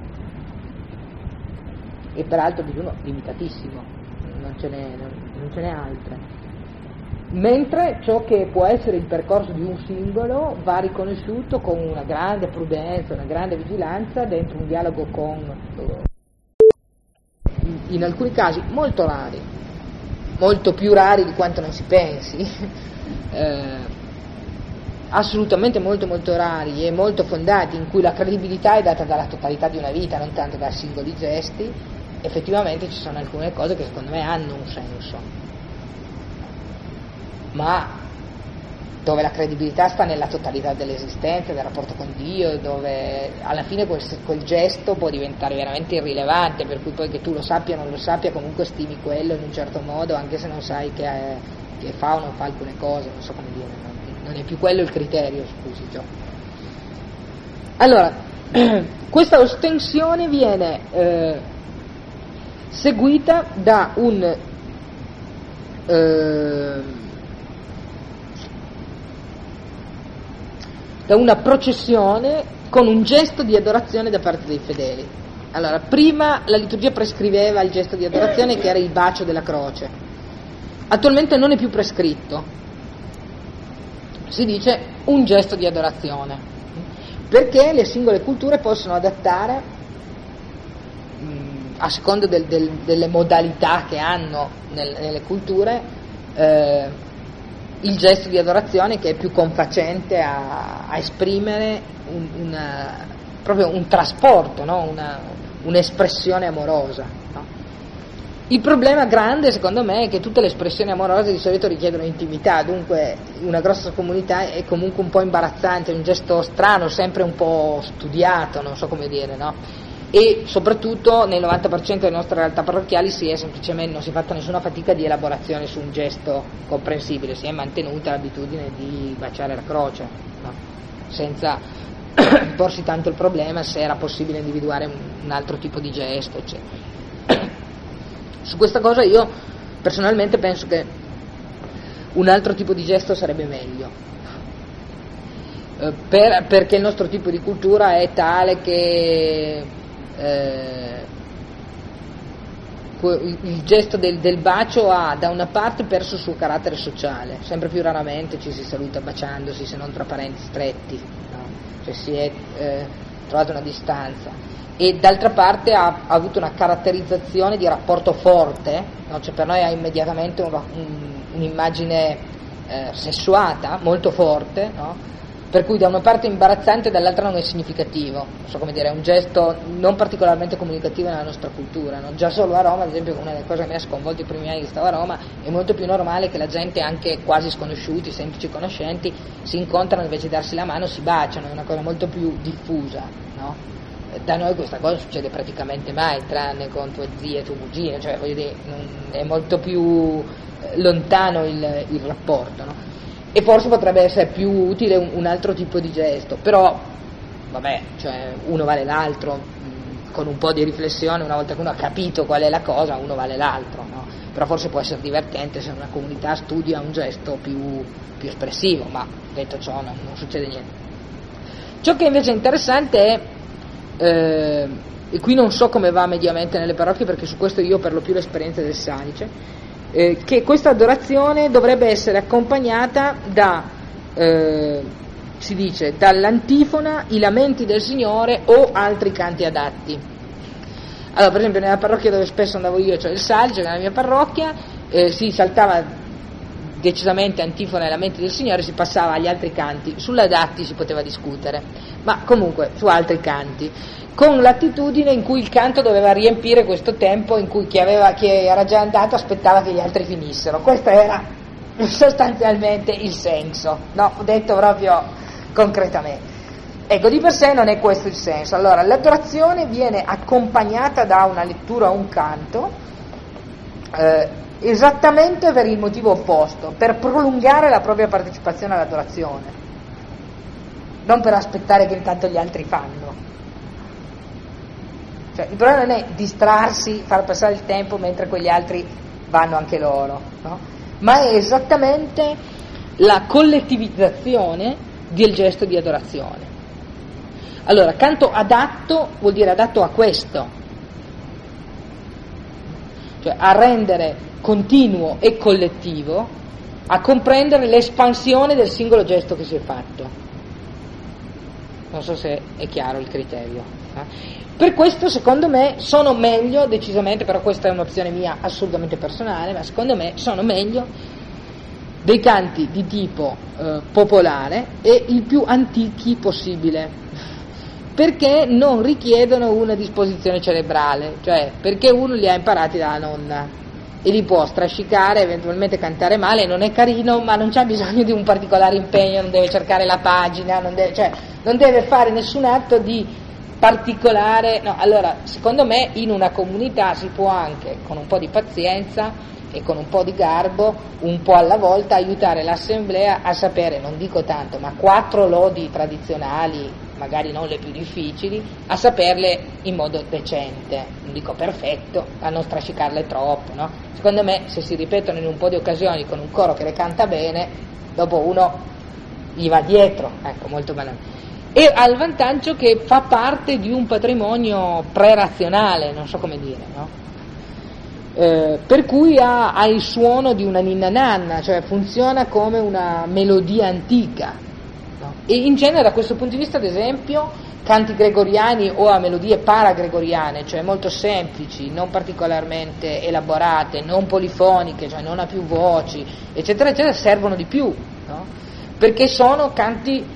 e peraltro il digiuno limitatissimo, non ce n'è altre. Mentre ciò che può essere il percorso di un singolo va riconosciuto con una grande prudenza, una grande vigilanza dentro un dialogo con, in alcuni casi molto rari, molto più rari di quanto non si pensi, assolutamente molto molto rari e molto fondati, in cui la credibilità è data dalla totalità di una vita, non tanto da singoli gesti. Effettivamente ci sono alcune cose che secondo me hanno un senso, ma dove la credibilità sta nella totalità dell'esistenza, del rapporto con Dio, dove alla fine quel gesto può diventare veramente irrilevante, per cui poi che tu lo sappia o non lo sappia comunque stimi quello in un certo modo, anche se non sai che fa o non fa alcune cose, non so come dire, non è più quello il criterio squisito. Allora, questa ostensione viene seguita da una processione con un gesto di adorazione da parte dei fedeli. Allora, prima la liturgia prescriveva il gesto di adorazione, che era il bacio della croce. Attualmente non è più prescritto, si dice un gesto di adorazione, perché le singole culture possono adattare a seconda delle modalità che hanno nelle culture il gesto di adorazione, che è più confacente a esprimere proprio un trasporto, no? Un'espressione amorosa, no? Il problema grande secondo me è che tutte le espressioni amorose di solito richiedono intimità, dunque una grossa comunità è comunque un po' imbarazzante, un gesto strano, sempre un po' studiato, non so come dire, no? E soprattutto nel 90% delle nostre realtà parrocchiali non si è fatta nessuna fatica di elaborazione su un gesto comprensibile, si è mantenuta l'abitudine di baciare la croce, no? Senza porsi tanto il problema se era possibile individuare un altro tipo di gesto, eccetera. Su questa cosa io personalmente penso che un altro tipo di gesto sarebbe meglio, perché il nostro tipo di cultura è tale che il gesto del bacio ha da una parte perso il suo carattere sociale, sempre più raramente ci si saluta baciandosi se non tra parenti stretti, no? Cioè si è trovata una distanza, e d'altra parte ha avuto una caratterizzazione di rapporto forte, no? Cioè per noi ha immediatamente un'immagine sessuata molto forte, no? per cui da una parte è imbarazzante e dall'altra non è significativo, non so come dire, è un gesto non particolarmente comunicativo nella nostra cultura, no? Già solo a Roma, ad esempio, una delle cose che mi ha sconvolto i primi anni che stavo a Roma, è molto più normale che la gente, anche quasi sconosciuti, semplici conoscenti, si incontrano, invece di darsi la mano si baciano, è una cosa molto più diffusa, no? Da noi questa cosa succede praticamente mai, tranne con tue zie e tue cugine, cioè voglio dire, è molto più lontano il rapporto, no? E forse potrebbe essere più utile un altro tipo di gesto, però vabbè, cioè uno vale l'altro, con un po' di riflessione, una volta che uno ha capito qual è la cosa, uno vale l'altro, no? Però forse può essere divertente se una comunità studia un gesto più espressivo, ma detto ciò non succede niente. Ciò che invece è interessante è, e qui non so come va mediamente nelle parrocchie, perché su questo io ho per lo più l'esperienza del Salice, che questa adorazione dovrebbe essere accompagnata da, si dice, dall'antifona, i lamenti del Signore o altri canti adatti. Allora, per esempio, nella parrocchia dove spesso andavo io, cioè il Salice, nella mia parrocchia, si saltava decisamente antifona e lamenti del Signore, si passava agli altri canti. Sull'adatti si poteva discutere, ma comunque su altri canti, con l'attitudine in cui il canto doveva riempire questo tempo in cui chi era già andato aspettava che gli altri finissero. Questo era sostanzialmente il senso, no? Detto proprio concretamente. Ecco, di per sé non è questo il senso. Allora, l'adorazione viene accompagnata da una lettura o un canto, esattamente per il motivo opposto, per prolungare la propria partecipazione all'adorazione, non per aspettare che intanto gli altri fanno. Cioè, il problema non è distrarsi, far passare il tempo mentre quegli altri vanno anche loro, no? Ma è esattamente la collettivizzazione del gesto di adorazione. Allora, canto adatto vuol dire adatto a questo, cioè a rendere continuo e collettivo, a comprendere l'espansione del singolo gesto che si è fatto. Non so se è chiaro il criterio. Per questo, secondo me, sono meglio, decisamente, però questa è un'opzione mia assolutamente personale, ma secondo me sono meglio dei canti di tipo popolare e il più antichi possibile, perché non richiedono una disposizione cerebrale, cioè perché uno li ha imparati dalla nonna e li può strascicare, eventualmente cantare male, non è carino, ma non c'ha bisogno di un particolare impegno, non deve cercare la pagina, non deve fare nessun atto di particolare, no. Allora, secondo me in una comunità si può anche, con un po' di pazienza e con un po' di garbo, un po' alla volta, aiutare l'assemblea a sapere, non dico tanto, ma 4 lodi tradizionali, magari non le più difficili, a saperle in modo decente, non dico perfetto, a non strascicarle troppo, no? Secondo me, se si ripetono in un po' di occasioni con un coro che le canta bene, dopo uno gli va dietro, ecco, molto banale. E ha il vantaggio che fa parte di un patrimonio pre-razionale, non so come dire, no? Per cui ha il suono di una ninna nanna, cioè funziona come una melodia antica, no? E in genere, da questo punto di vista, ad esempio, canti gregoriani o a melodie paragregoriane, cioè molto semplici, non particolarmente elaborate, non polifoniche, cioè non a più voci, eccetera, eccetera, servono di più, no? Perché sono canti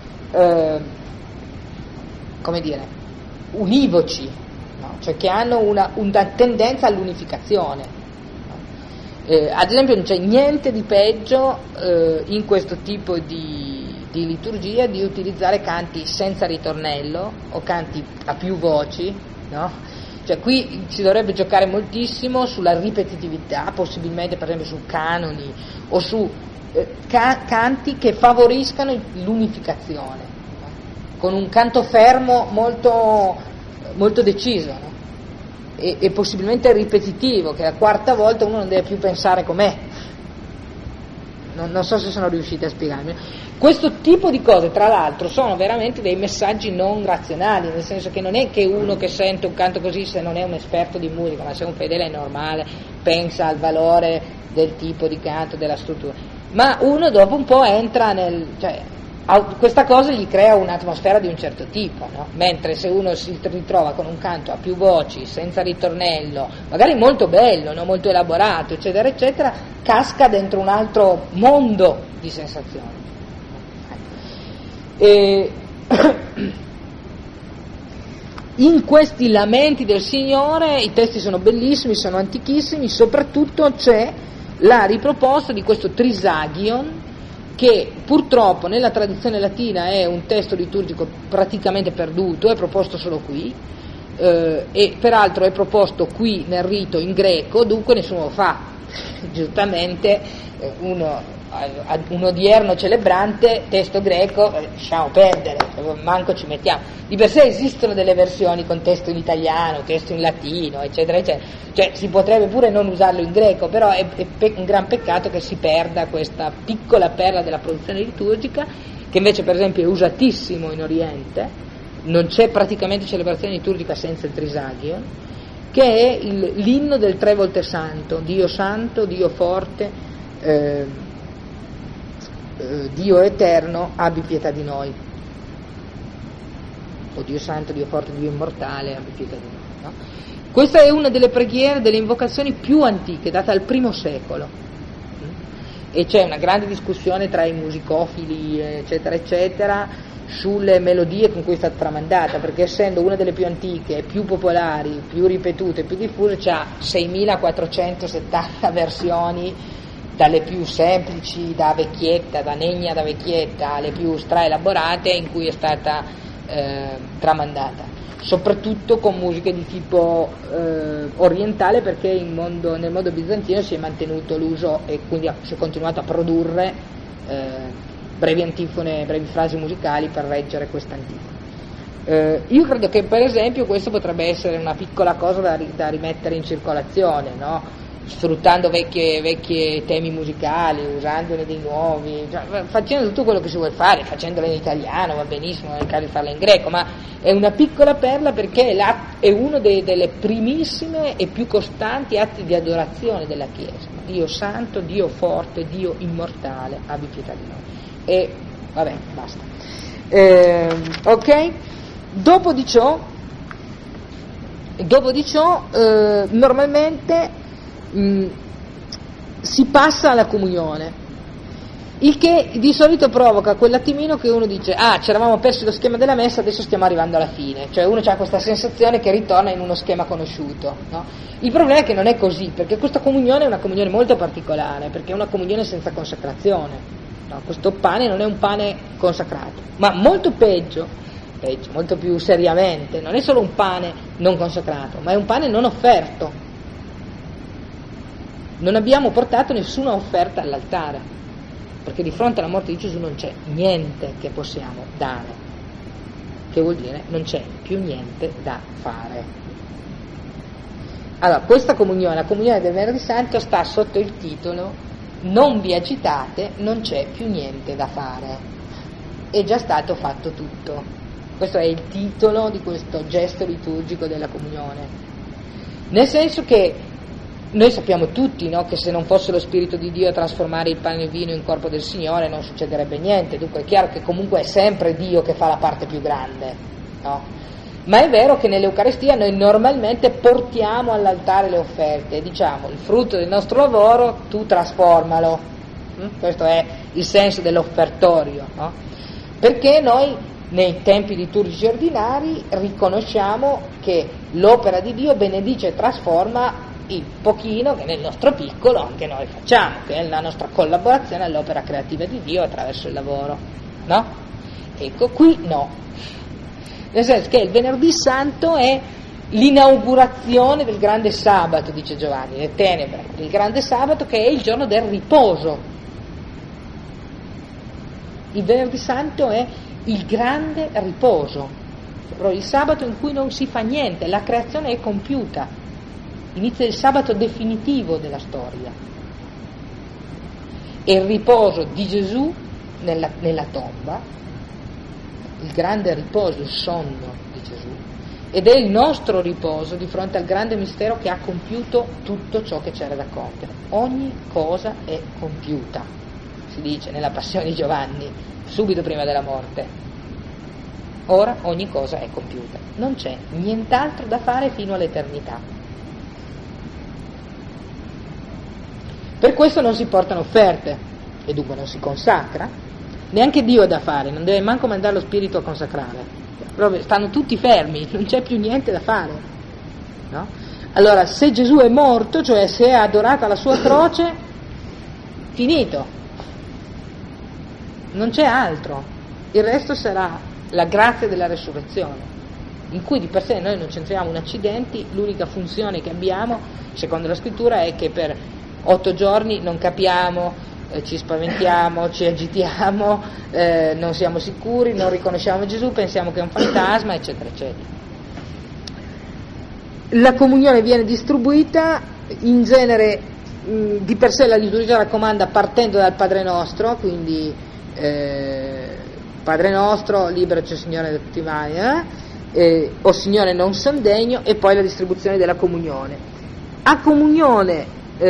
come dire, univoci, no? Cioè che hanno una tendenza all'unificazione, no? Ad esempio non c'è niente di peggio in questo tipo di liturgia di utilizzare canti senza ritornello o canti a più voci, no? Cioè qui si dovrebbe giocare moltissimo sulla ripetitività, possibilmente per esempio su canoni o su canti che favoriscano l'unificazione, con un canto fermo molto, molto deciso, no? E possibilmente ripetitivo, che la quarta volta uno non deve più pensare com'è. Non so se sono riusciti a spiegarmi. Questo tipo di cose, tra l'altro, sono veramente dei messaggi non razionali, nel senso che non è che uno che sente un canto così, se non è un esperto di musica, ma se è un fedele normale, pensa al valore del tipo di canto, della struttura. Ma uno dopo un po' entra questa cosa gli crea un'atmosfera di un certo tipo, no? Mentre se uno si ritrova con un canto a più voci, senza ritornello, magari molto bello, no? Molto elaborato, eccetera, eccetera, casca dentro un altro mondo di sensazioni. E in questi lamenti del Signore i testi sono bellissimi, sono antichissimi, soprattutto c'è la riproposta di questo Trisagion, che purtroppo nella tradizione latina è un testo liturgico praticamente perduto, è proposto solo qui, e peraltro è proposto qui nel rito in greco, dunque nessuno lo fa. Giustamente un odierno celebrante, testo greco, lasciamo perdere, manco ci mettiamo. Di per sé esistono delle versioni con testo in italiano, testo in latino, eccetera, eccetera. Cioè si potrebbe pure non usarlo in greco, però è un gran peccato che si perda questa piccola perla della produzione liturgica, che invece per esempio è usatissimo in Oriente. Non c'è praticamente celebrazione liturgica senza il Trisagion, che è l'inno del 3 volte santo, Dio santo, Dio forte, Dio eterno, abbi pietà di noi. O Dio santo, Dio forte, Dio immortale, abbi pietà di noi. No? Questa è una delle preghiere, delle invocazioni più antiche, data al I secolo. E c'è una grande discussione tra i musicofili, eccetera, eccetera, sulle melodie con cui è stata tramandata, perché essendo una delle più antiche, più popolari, più ripetute, più diffuse, c'ha 6.470 versioni, dalle più semplici, da vecchietta, da negna da vecchietta, alle più straelaborate, in cui è stata tramandata, soprattutto con musiche di tipo orientale, perché nel mondo bizantino si è mantenuto l'uso e quindi si è continuato a produrre brevi antifone, brevi frasi musicali per reggere quest'antifona. Io credo che per esempio questo potrebbe essere una piccola cosa da rimettere in circolazione, no? Sfruttando vecchie temi musicali, usandone dei nuovi, cioè, facendo tutto quello che si vuole fare, facendolo in italiano va benissimo, non è il caso di farla in greco, ma è una piccola perla perché è uno delle primissime e più costanti atti di adorazione della Chiesa. Dio santo, Dio forte, Dio immortale, abbi pietà di noi. E vabbè, basta. Ok? Dopo di ciò normalmente si passa alla comunione, il che di solito provoca quell'attimino che uno dice: ah, ci eravamo persi lo schema della messa, adesso stiamo arrivando alla fine, cioè uno ha questa sensazione che ritorna in uno schema conosciuto, no? Il problema è che non è così, perché questa comunione è una comunione molto particolare, perché è una comunione senza consacrazione, no? Questo pane non è un pane consacrato, ma molto peggio, molto più seriamente, non è solo un pane non consacrato, ma è un pane non offerto. Non abbiamo portato nessuna offerta all'altare, perché di fronte alla morte di Gesù non c'è niente che possiamo dare, che vuol dire non c'è più niente da fare. Allora, questa comunione, la comunione del Venerdì Santo, sta sotto il titolo non vi agitate, non c'è più niente da fare, è già stato fatto tutto. Questo è il titolo di questo gesto liturgico della comunione, nel senso che noi sappiamo tutti, no, che se non fosse lo Spirito di Dio a trasformare il pane e il vino in corpo del Signore non succederebbe niente, dunque è chiaro che comunque è sempre Dio che fa la parte più grande, no? Ma è vero che nell'Eucaristia noi normalmente portiamo all'altare le offerte e diciamo: il frutto del nostro lavoro tu trasformalo. Questo è il senso dell'offertorio, no? Perché noi nei tempi liturgici ordinari riconosciamo che l'opera di Dio benedice e trasforma il pochino che nel nostro piccolo anche noi facciamo, che è la nostra collaborazione all'opera creativa di Dio attraverso il lavoro, no? Ecco, qui no, nel senso che il Venerdì Santo è l'inaugurazione del grande sabato, dice Giovanni, le tenebre, il grande sabato che è il giorno del riposo. Il Venerdì Santo è il grande riposo, il sabato in cui non si fa niente, la creazione è compiuta. Inizia il sabato definitivo della storia, e il riposo di Gesù nella tomba, il grande riposo, il sonno di Gesù, ed è il nostro riposo di fronte al grande mistero che ha compiuto tutto ciò che c'era da compiere. Ogni cosa è compiuta, si dice nella Passione di Giovanni, subito prima della morte. Ora ogni cosa è compiuta, non c'è nient'altro da fare fino all'eternità. Per questo non si portano offerte e dunque non si consacra, neanche Dio ha da fare, non deve manco mandare lo spirito a consacrare, proprio stanno tutti fermi, non c'è più niente da fare, no? Allora, se Gesù è morto, cioè se è adorata la sua croce, finito, non c'è altro, il resto sarà la grazia della resurrezione, in cui di per sé noi non c'entriamo un accidenti, l'unica funzione che abbiamo, secondo la scrittura, è che per 8 giorni non capiamo, ci spaventiamo, ci agitiamo, non siamo sicuri, non riconosciamo Gesù, pensiamo che è un fantasma, eccetera, eccetera. La comunione viene distribuita, in genere di per sé la liturgia raccomanda partendo dal Padre Nostro, quindi Padre Nostro, liberaci Signore da tutti i mali, o Signore non son degno, e poi la distribuzione della comunione. A comunione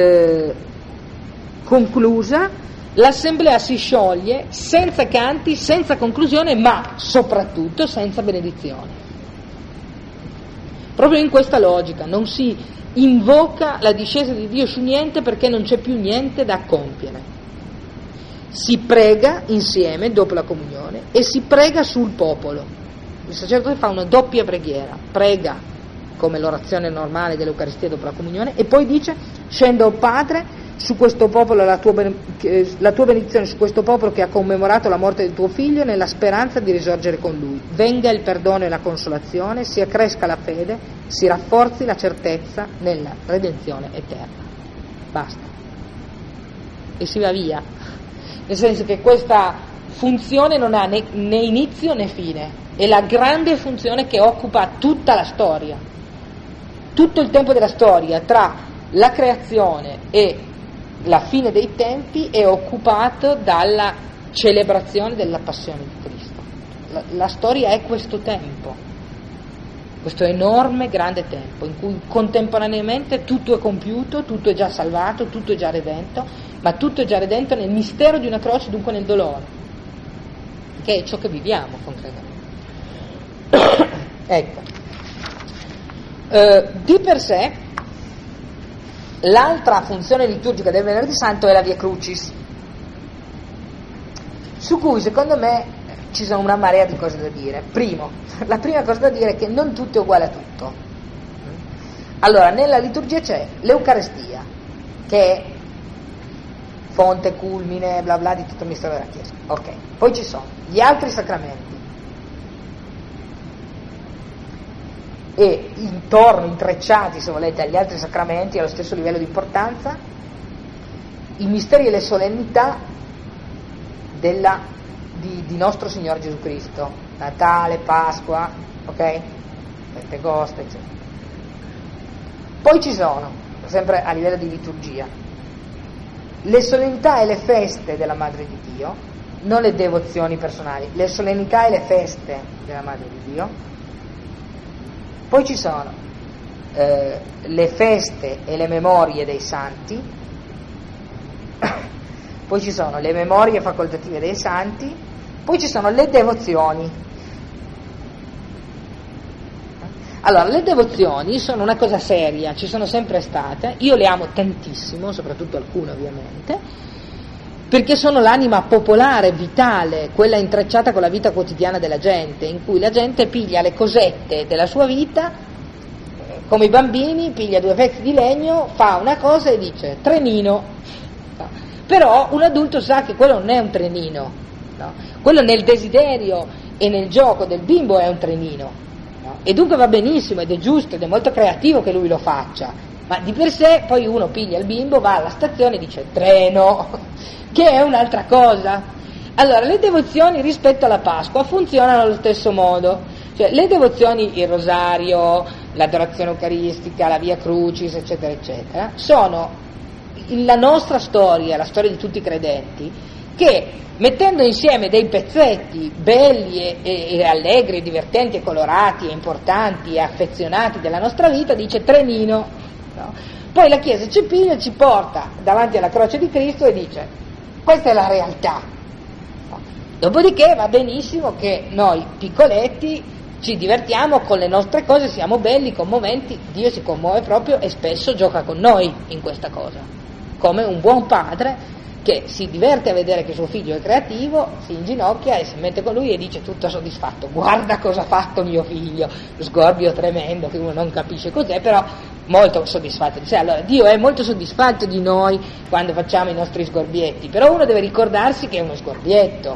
conclusa, l'assemblea si scioglie senza canti, senza conclusione, ma soprattutto senza benedizione. Proprio in questa logica non si invoca la discesa di Dio su niente, perché non c'è più niente da compiere. Si prega insieme dopo la comunione e si prega sul popolo. Il sacerdote fa una doppia preghiera, prega come l'orazione normale dell'Eucaristia dopo la comunione, e poi dice: scenda, o Padre, su questo popolo la tua benedizione su questo popolo che ha commemorato la morte del tuo figlio nella speranza di risorgere con lui. Venga il perdono e la consolazione, si accresca la fede, si rafforzi la certezza nella redenzione eterna. Basta. E si va via. Nel senso che questa funzione non ha né inizio né fine. È la grande funzione che occupa tutta la storia. Tutto il tempo della storia, tra la creazione e la fine dei tempi, è occupato dalla celebrazione della passione di Cristo. La storia è questo tempo, questo enorme, grande tempo, in cui contemporaneamente tutto è compiuto, tutto è già salvato, tutto è già redento, ma tutto è già redento nel mistero di una croce, dunque nel dolore, che è ciò che viviamo concretamente. Ecco. Di per sé, l'altra funzione liturgica del Venerdì Santo è la Via Crucis, su cui secondo me ci sono una marea di cose da dire. La prima cosa da dire è che non tutto è uguale a tutto. Allora, nella liturgia c'è l'Eucaristia, che è fonte, culmine, bla bla di tutto il mistero della Chiesa. Ok, poi ci sono gli altri sacramenti, e intorno, intrecciati se volete agli altri sacramenti allo stesso livello di importanza, i misteri e le solennità di nostro Signore Gesù Cristo, Natale, Pasqua, ok? Pentecoste, eccetera. Poi ci sono, sempre a livello di liturgia, le solennità e le feste della Madre di Dio, non le devozioni personali, le solennità e le feste della Madre di Dio. Poi ci sono le feste e le memorie dei santi, poi ci sono le memorie facoltative dei santi, poi ci sono le devozioni. Allora, le devozioni sono una cosa seria, ci sono sempre state, io le amo tantissimo, soprattutto alcune ovviamente, perché sono l'anima popolare, vitale, quella intrecciata con la vita quotidiana della gente, in cui la gente piglia le cosette della sua vita, come i bambini, piglia 2 pezzi di legno, fa una cosa e dice trenino. No. Però un adulto sa che quello non è un trenino, no? Quello nel desiderio e nel gioco del bimbo è un trenino, no? E dunque va benissimo ed è giusto ed è molto creativo che lui lo faccia, ma di per sé poi uno piglia il bimbo, va alla stazione e dice treno, che è un'altra cosa. Allora, le devozioni rispetto alla Pasqua funzionano allo stesso modo, cioè le devozioni, il rosario, l'adorazione eucaristica, la Via Crucis, eccetera, eccetera, sono la nostra storia, la storia di tutti i credenti, che mettendo insieme dei pezzetti belli e allegri, e divertenti, e colorati, e importanti, e affezionati della nostra vita, dice trenino, no? Poi la Chiesa ci piglia, ci porta davanti alla croce di Cristo e dice questa è la realtà. Dopodiché va benissimo che noi piccoletti ci divertiamo con le nostre cose, siamo belli, commoventi, Dio si commuove proprio e spesso gioca con noi in questa cosa, come un buon padre che si diverte a vedere che suo figlio è creativo, si inginocchia e si mette con lui e dice tutto soddisfatto: guarda cosa ha fatto mio figlio, sgorbio tremendo che uno non capisce cos'è, però molto soddisfatto. Dice, allora Dio è molto soddisfatto di noi quando facciamo i nostri sgorbietti, però uno deve ricordarsi che è uno sgorbietto,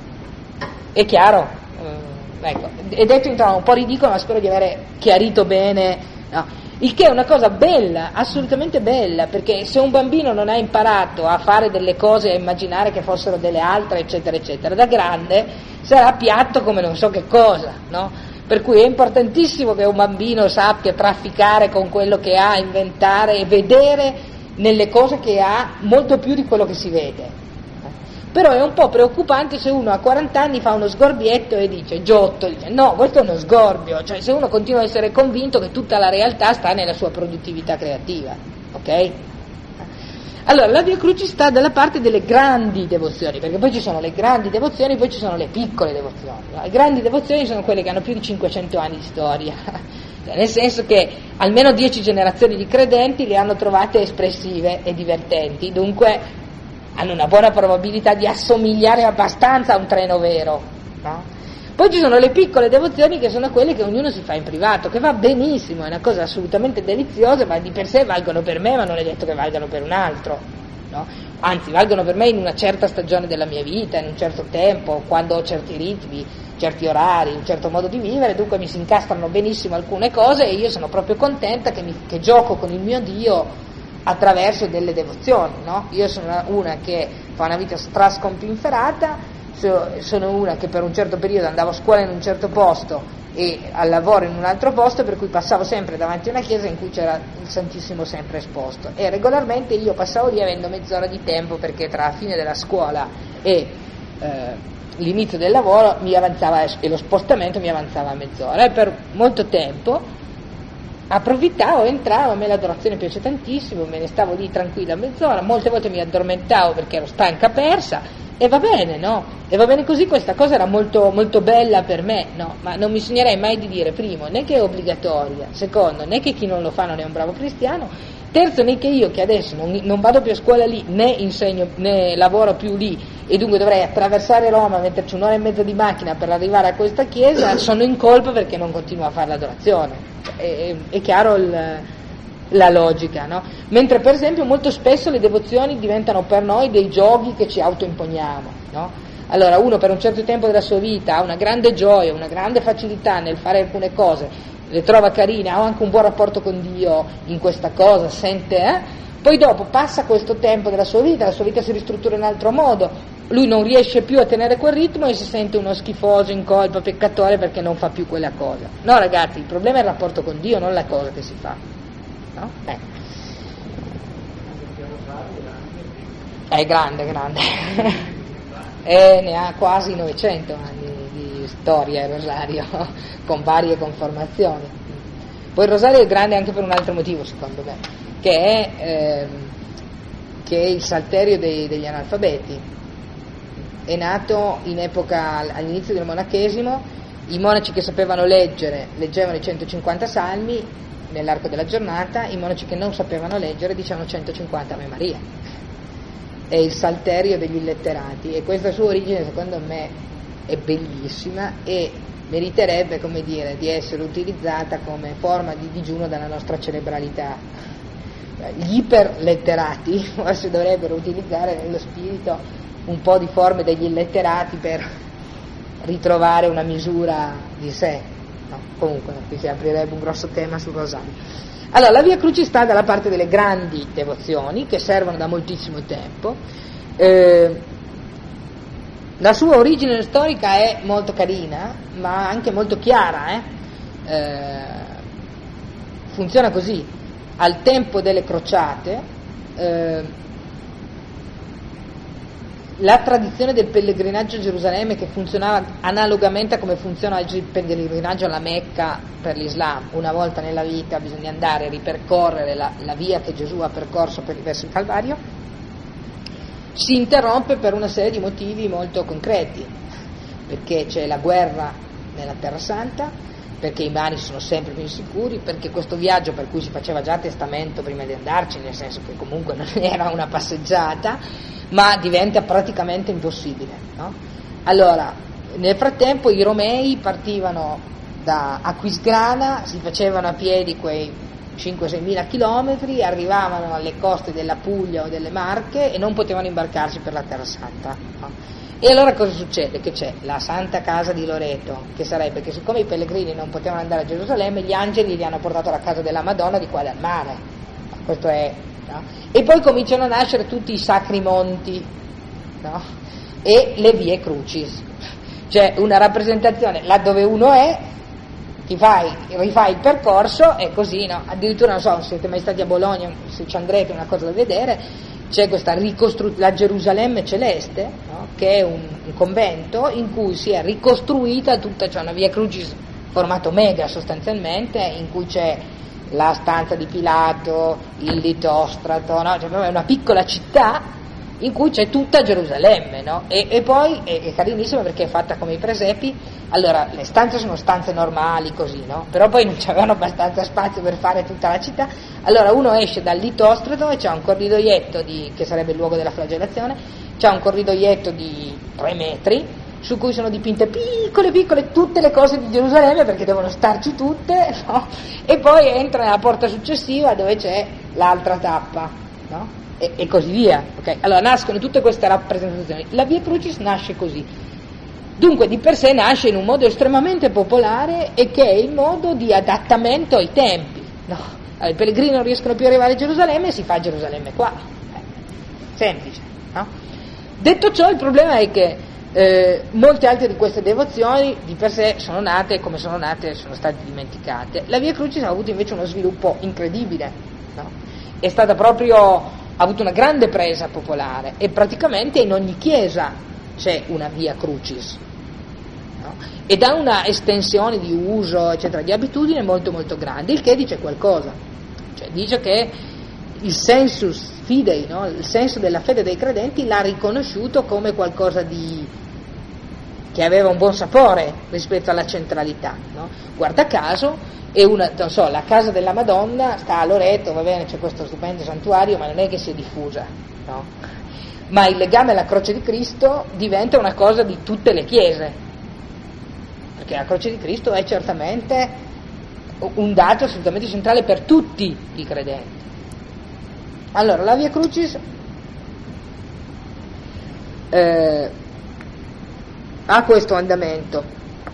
è chiaro? Ecco, è detto in tono un po' ridicolo, ma spero di avere chiarito bene, no? Il che è una cosa bella, assolutamente bella, perché se un bambino non ha imparato a fare delle cose, a immaginare che fossero delle altre, eccetera, eccetera, da grande sarà piatto come non so che cosa, no? Per cui è importantissimo che un bambino sappia trafficare con quello che ha, inventare e vedere nelle cose che ha molto più di quello che si vede. Però è un po' preoccupante se uno a 40 anni fa uno sgorbietto e dice Giotto, dice no, questo è uno sgorbio, cioè se uno continua a essere convinto che tutta la realtà sta nella sua produttività creativa, ok? Allora la Via Crucis sta dalla parte delle grandi devozioni, perché poi ci sono le grandi devozioni, poi ci sono le piccole devozioni. Le grandi devozioni sono quelle che hanno più di 500 anni di storia, nel senso che almeno 10 generazioni di credenti le hanno trovate espressive e divertenti, dunque hanno una buona probabilità di assomigliare abbastanza a un treno vero, no? Poi ci sono le piccole devozioni che sono quelle che ognuno si fa in privato, che va benissimo, è una cosa assolutamente deliziosa, ma di per sé valgono per me, ma non è detto che valgano per un altro, no? Anzi, valgono per me in una certa stagione della mia vita, in un certo tempo, quando ho certi ritmi, certi orari, un certo modo di vivere, dunque mi si incastrano benissimo alcune cose e io sono proprio contenta che gioco con il mio Dio attraverso delle devozioni, no? Io sono una che fa una vita strascompinferata, sono una che per un certo periodo andavo a scuola in un certo posto e al lavoro in un altro posto, per cui passavo sempre davanti a una chiesa in cui c'era il Santissimo sempre esposto e regolarmente io passavo lì avendo mezz'ora di tempo, perché tra la fine della scuola e l'inizio del lavoro mi avanzava e lo spostamento mi avanzava a mezz'ora e per molto tempo approfittavo, entravo, a me l'adorazione piace tantissimo, me ne stavo lì tranquilla mezz'ora, molte volte mi addormentavo perché ero stanca, persa, e va bene, no? E va bene così, questa cosa era molto, molto bella per me, no? Ma non mi sognerei mai di dire, primo, né che è obbligatoria, secondo, né che chi non lo fa non è un bravo cristiano, terzo, né che io che adesso non vado più a scuola lì, né insegno, né lavoro più lì, e dunque dovrei attraversare Roma, metterci un'ora e mezza di macchina per arrivare a questa chiesa, sono in colpa perché non continuo a fare l'adorazione. È chiaro la logica, no? Mentre per esempio molto spesso le devozioni diventano per noi dei giochi che ci autoimponiamo, no? Allora uno per un certo tempo della sua vita ha una grande gioia, una grande facilità nel fare alcune cose, le trova carine, ha anche un buon rapporto con Dio in questa cosa, sente, poi dopo passa questo tempo della sua vita, la sua vita si ristruttura in un altro modo, lui non riesce più a tenere quel ritmo e si sente uno schifoso, in colpa, peccatore perché non fa più quella cosa. No ragazzi, il problema è il rapporto con Dio, non la cosa che si fa, no? È grande ne ha quasi 900 anni di storia il Rosario, con varie conformazioni. Poi il Rosario è grande anche per un altro motivo, secondo me, che è il salterio degli analfabeti. È nato in epoca, all'inizio del monachesimo, i monaci che sapevano leggere leggevano i 150 salmi nell'arco della giornata, i monaci che non sapevano leggere dicevano 150 Ave Maria. È il salterio degli illetterati e questa sua origine secondo me è bellissima e meriterebbe, come dire, di essere utilizzata come forma di digiuno dalla nostra cerebralità. Gli iperletterati forse dovrebbero utilizzare nello spirito un po' di forme degli illetterati per ritrovare una misura di sé, no? Comunque qui si aprirebbe un grosso tema sul Rosario. Allora la Via Crucis sta dalla parte delle grandi devozioni che servono da moltissimo tempo, la sua origine storica è molto carina ma anche molto chiara, funziona così: al tempo delle crociate la tradizione del pellegrinaggio a Gerusalemme, che funzionava analogamente a come funziona oggi il pellegrinaggio alla Mecca per l'Islam, una volta nella vita bisogna andare a ripercorrere la via che Gesù ha percorso verso il Calvario, si interrompe per una serie di motivi molto concreti, perché c'è la guerra nella Terra Santa perché i mari sono sempre più insicuri, perché questo viaggio per cui si faceva già testamento prima di andarci, nel senso che comunque non era una passeggiata, ma diventa praticamente impossibile, no? Allora, nel frattempo i Romei partivano da Aquisgrana, si facevano a piedi quei 5-6 mila chilometri, arrivavano alle coste della Puglia o delle Marche e non potevano imbarcarsi per la Terra Santa, no? E allora cosa succede? Che c'è la Santa Casa di Loreto, che sarebbe che siccome i pellegrini non potevano andare a Gerusalemme, gli angeli li hanno portato alla casa della Madonna di qua dal mare. Questo è, no? E poi cominciano a nascere tutti i sacri monti, no? E le vie crucis, cioè una rappresentazione là dove uno è, rifai il percorso e così, no? Addirittura non so se siete mai stati a Bologna, se ci andrete, è una cosa da vedere. C'è questa la Gerusalemme celeste, no? Che è un convento in cui si è ricostruita tutta, cioè una via crucis formato mega sostanzialmente, in cui c'è la stanza di Pilato, il Litostrato, no? Cioè proprio una piccola città in cui c'è tutta Gerusalemme, no? E poi è carinissima perché è fatta come i presepi. Allora le stanze sono stanze normali così, no? Però poi non c'avevano abbastanza spazio per fare tutta la città, allora uno esce dal Litostrato e c'è un corridoietto che sarebbe il luogo della flagellazione, c'è un corridoietto di 3 metri su cui sono dipinte piccole tutte le cose di Gerusalemme, perché devono starci tutte, no? E poi entra nella porta successiva dove c'è l'altra tappa, no? E così via, ok? Allora nascono tutte queste rappresentazioni. La Via Crucis nasce così, dunque di per sé nasce in un modo estremamente popolare e che è il modo di adattamento ai tempi, no? Allora, i pellegrini non riescono più ad arrivare a Gerusalemme, si fa Gerusalemme qua, semplice, no? Detto ciò, il problema è che molte altre di queste devozioni di per sé sono nate, come sono nate sono state dimenticate. La Via Crucis ha avuto invece uno sviluppo incredibile, no? È stata proprio, ha avuto una grande presa popolare e praticamente in ogni chiesa c'è una Via Crucis, no? Ed ha una estensione di uso, eccetera, di abitudine molto molto grande, il che dice qualcosa, cioè dice che il sensus fidei, no? Il senso della fede dei credenti l'ha riconosciuto come qualcosa che aveva un buon sapore rispetto alla centralità, no? Guarda caso, non so, la casa della Madonna sta a Loreto, va bene, c'è questo stupendo santuario, ma non è che si è diffusa, no? Ma il legame alla croce di Cristo diventa una cosa di tutte le chiese, perché la croce di Cristo è certamente un dato assolutamente centrale per tutti i credenti. Allora, la Via Crucis ha questo andamento,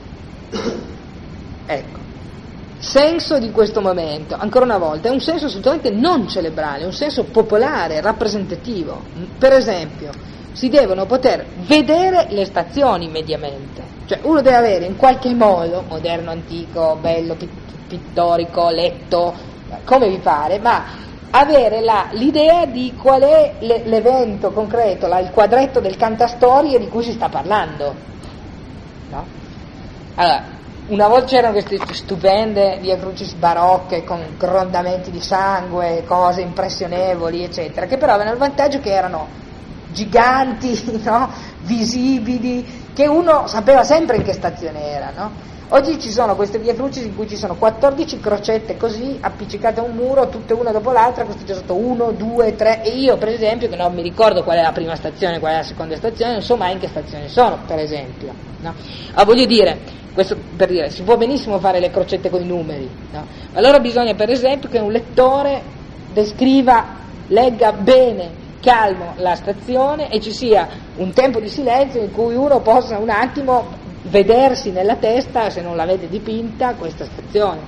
ecco. Senso di questo momento, ancora una volta, è un senso assolutamente non celebrale, è un senso popolare, rappresentativo. Per esempio, si devono poter vedere le stazioni mediamente, cioè uno deve avere in qualche modo, moderno, antico, bello, pittorico, letto, come vi pare, ma avere l'idea di qual è l'evento concreto, il quadretto del cantastorie di cui si sta parlando, no? Allora, una volta c'erano queste stupende Via Crucis barocche con grondamenti di sangue, cose impressionevoli, eccetera, che però avevano il vantaggio che erano giganti, no? Visibili, che uno sapeva sempre in che stazione era, no? Oggi ci sono queste Via Crucis in cui ci sono 14 crocette così appiccicate a un muro, tutte una dopo l'altra, questo c'è sotto 1, 2, 3, e io per esempio, che non mi ricordo qual è la prima stazione, qual è la seconda stazione, non so mai in che stazione sono, per esempio, no? Voglio dire, questo per dire, si può benissimo fare le crocette con i numeri, no? Allora bisogna per esempio che un lettore legga bene, calmo la stazione e ci sia un tempo di silenzio in cui uno possa un attimo vedersi nella testa, se non l'avete dipinta, questa stazione.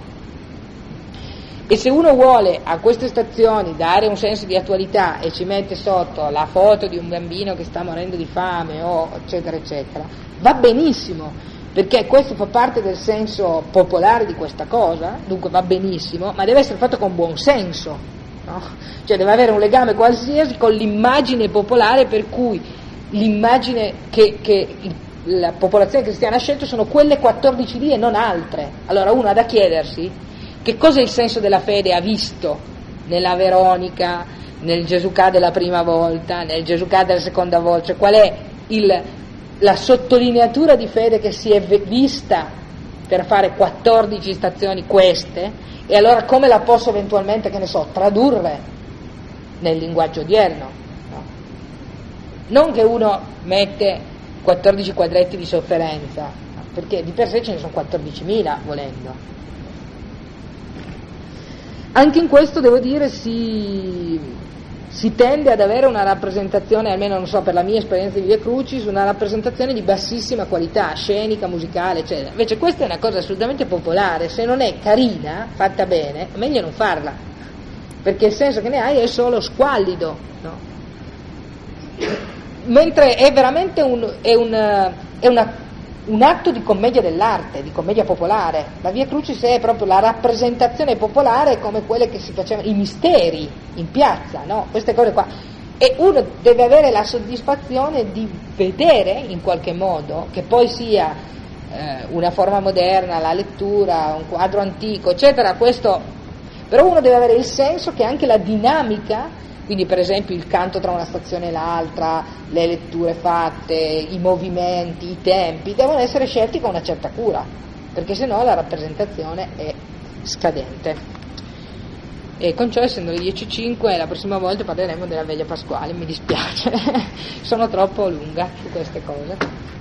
E se uno vuole a queste stazioni dare un senso di attualità e ci mette sotto la foto di un bambino che sta morendo di fame o eccetera eccetera, va benissimo, perché questo fa parte del senso popolare di questa cosa, dunque va benissimo, ma deve essere fatto con buon senso, no? Cioè deve avere un legame qualsiasi con l'immagine popolare, per cui l'immagine che la popolazione cristiana ha scelto sono quelle 14 lì e non altre. Allora uno ha da chiedersi che cosa è il senso della fede ha visto nella Veronica, nel Gesù della prima volta, nel Gesù della seconda volta, cioè qual è la sottolineatura di fede che si è vista per fare 14 stazioni queste, e allora come la posso eventualmente, che ne so, tradurre nel linguaggio odierno? No? Non che uno mette 14 quadretti di sofferenza, no? Perché di per sé ce ne sono 14.000 volendo. Anche in questo devo dire si tende ad avere una rappresentazione, almeno non so, per la mia esperienza di Via Crucis, una rappresentazione di bassissima qualità, scenica, musicale, eccetera. Invece questa è una cosa assolutamente popolare, se non è carina, fatta bene, è meglio non farla, perché il senso che ne hai è solo squallido, no? Mentre è veramente un atto di commedia dell'arte, di commedia popolare. La Via Crucis è proprio la rappresentazione popolare, come quelle che si facevano, i misteri in piazza, no? Queste cose qua. E uno deve avere la soddisfazione di vedere in qualche modo, che poi sia una forma moderna, la lettura, un quadro antico, eccetera, questo, però uno deve avere il senso che anche la dinamica, quindi per esempio il canto tra una stazione e l'altra, le letture fatte, i movimenti, i tempi, devono essere scelti con una certa cura, perché sennò la rappresentazione è scadente. E con ciò, essendo le 10:05, la prossima volta parleremo della veglia pasquale, mi dispiace, sono troppo lunga su queste cose.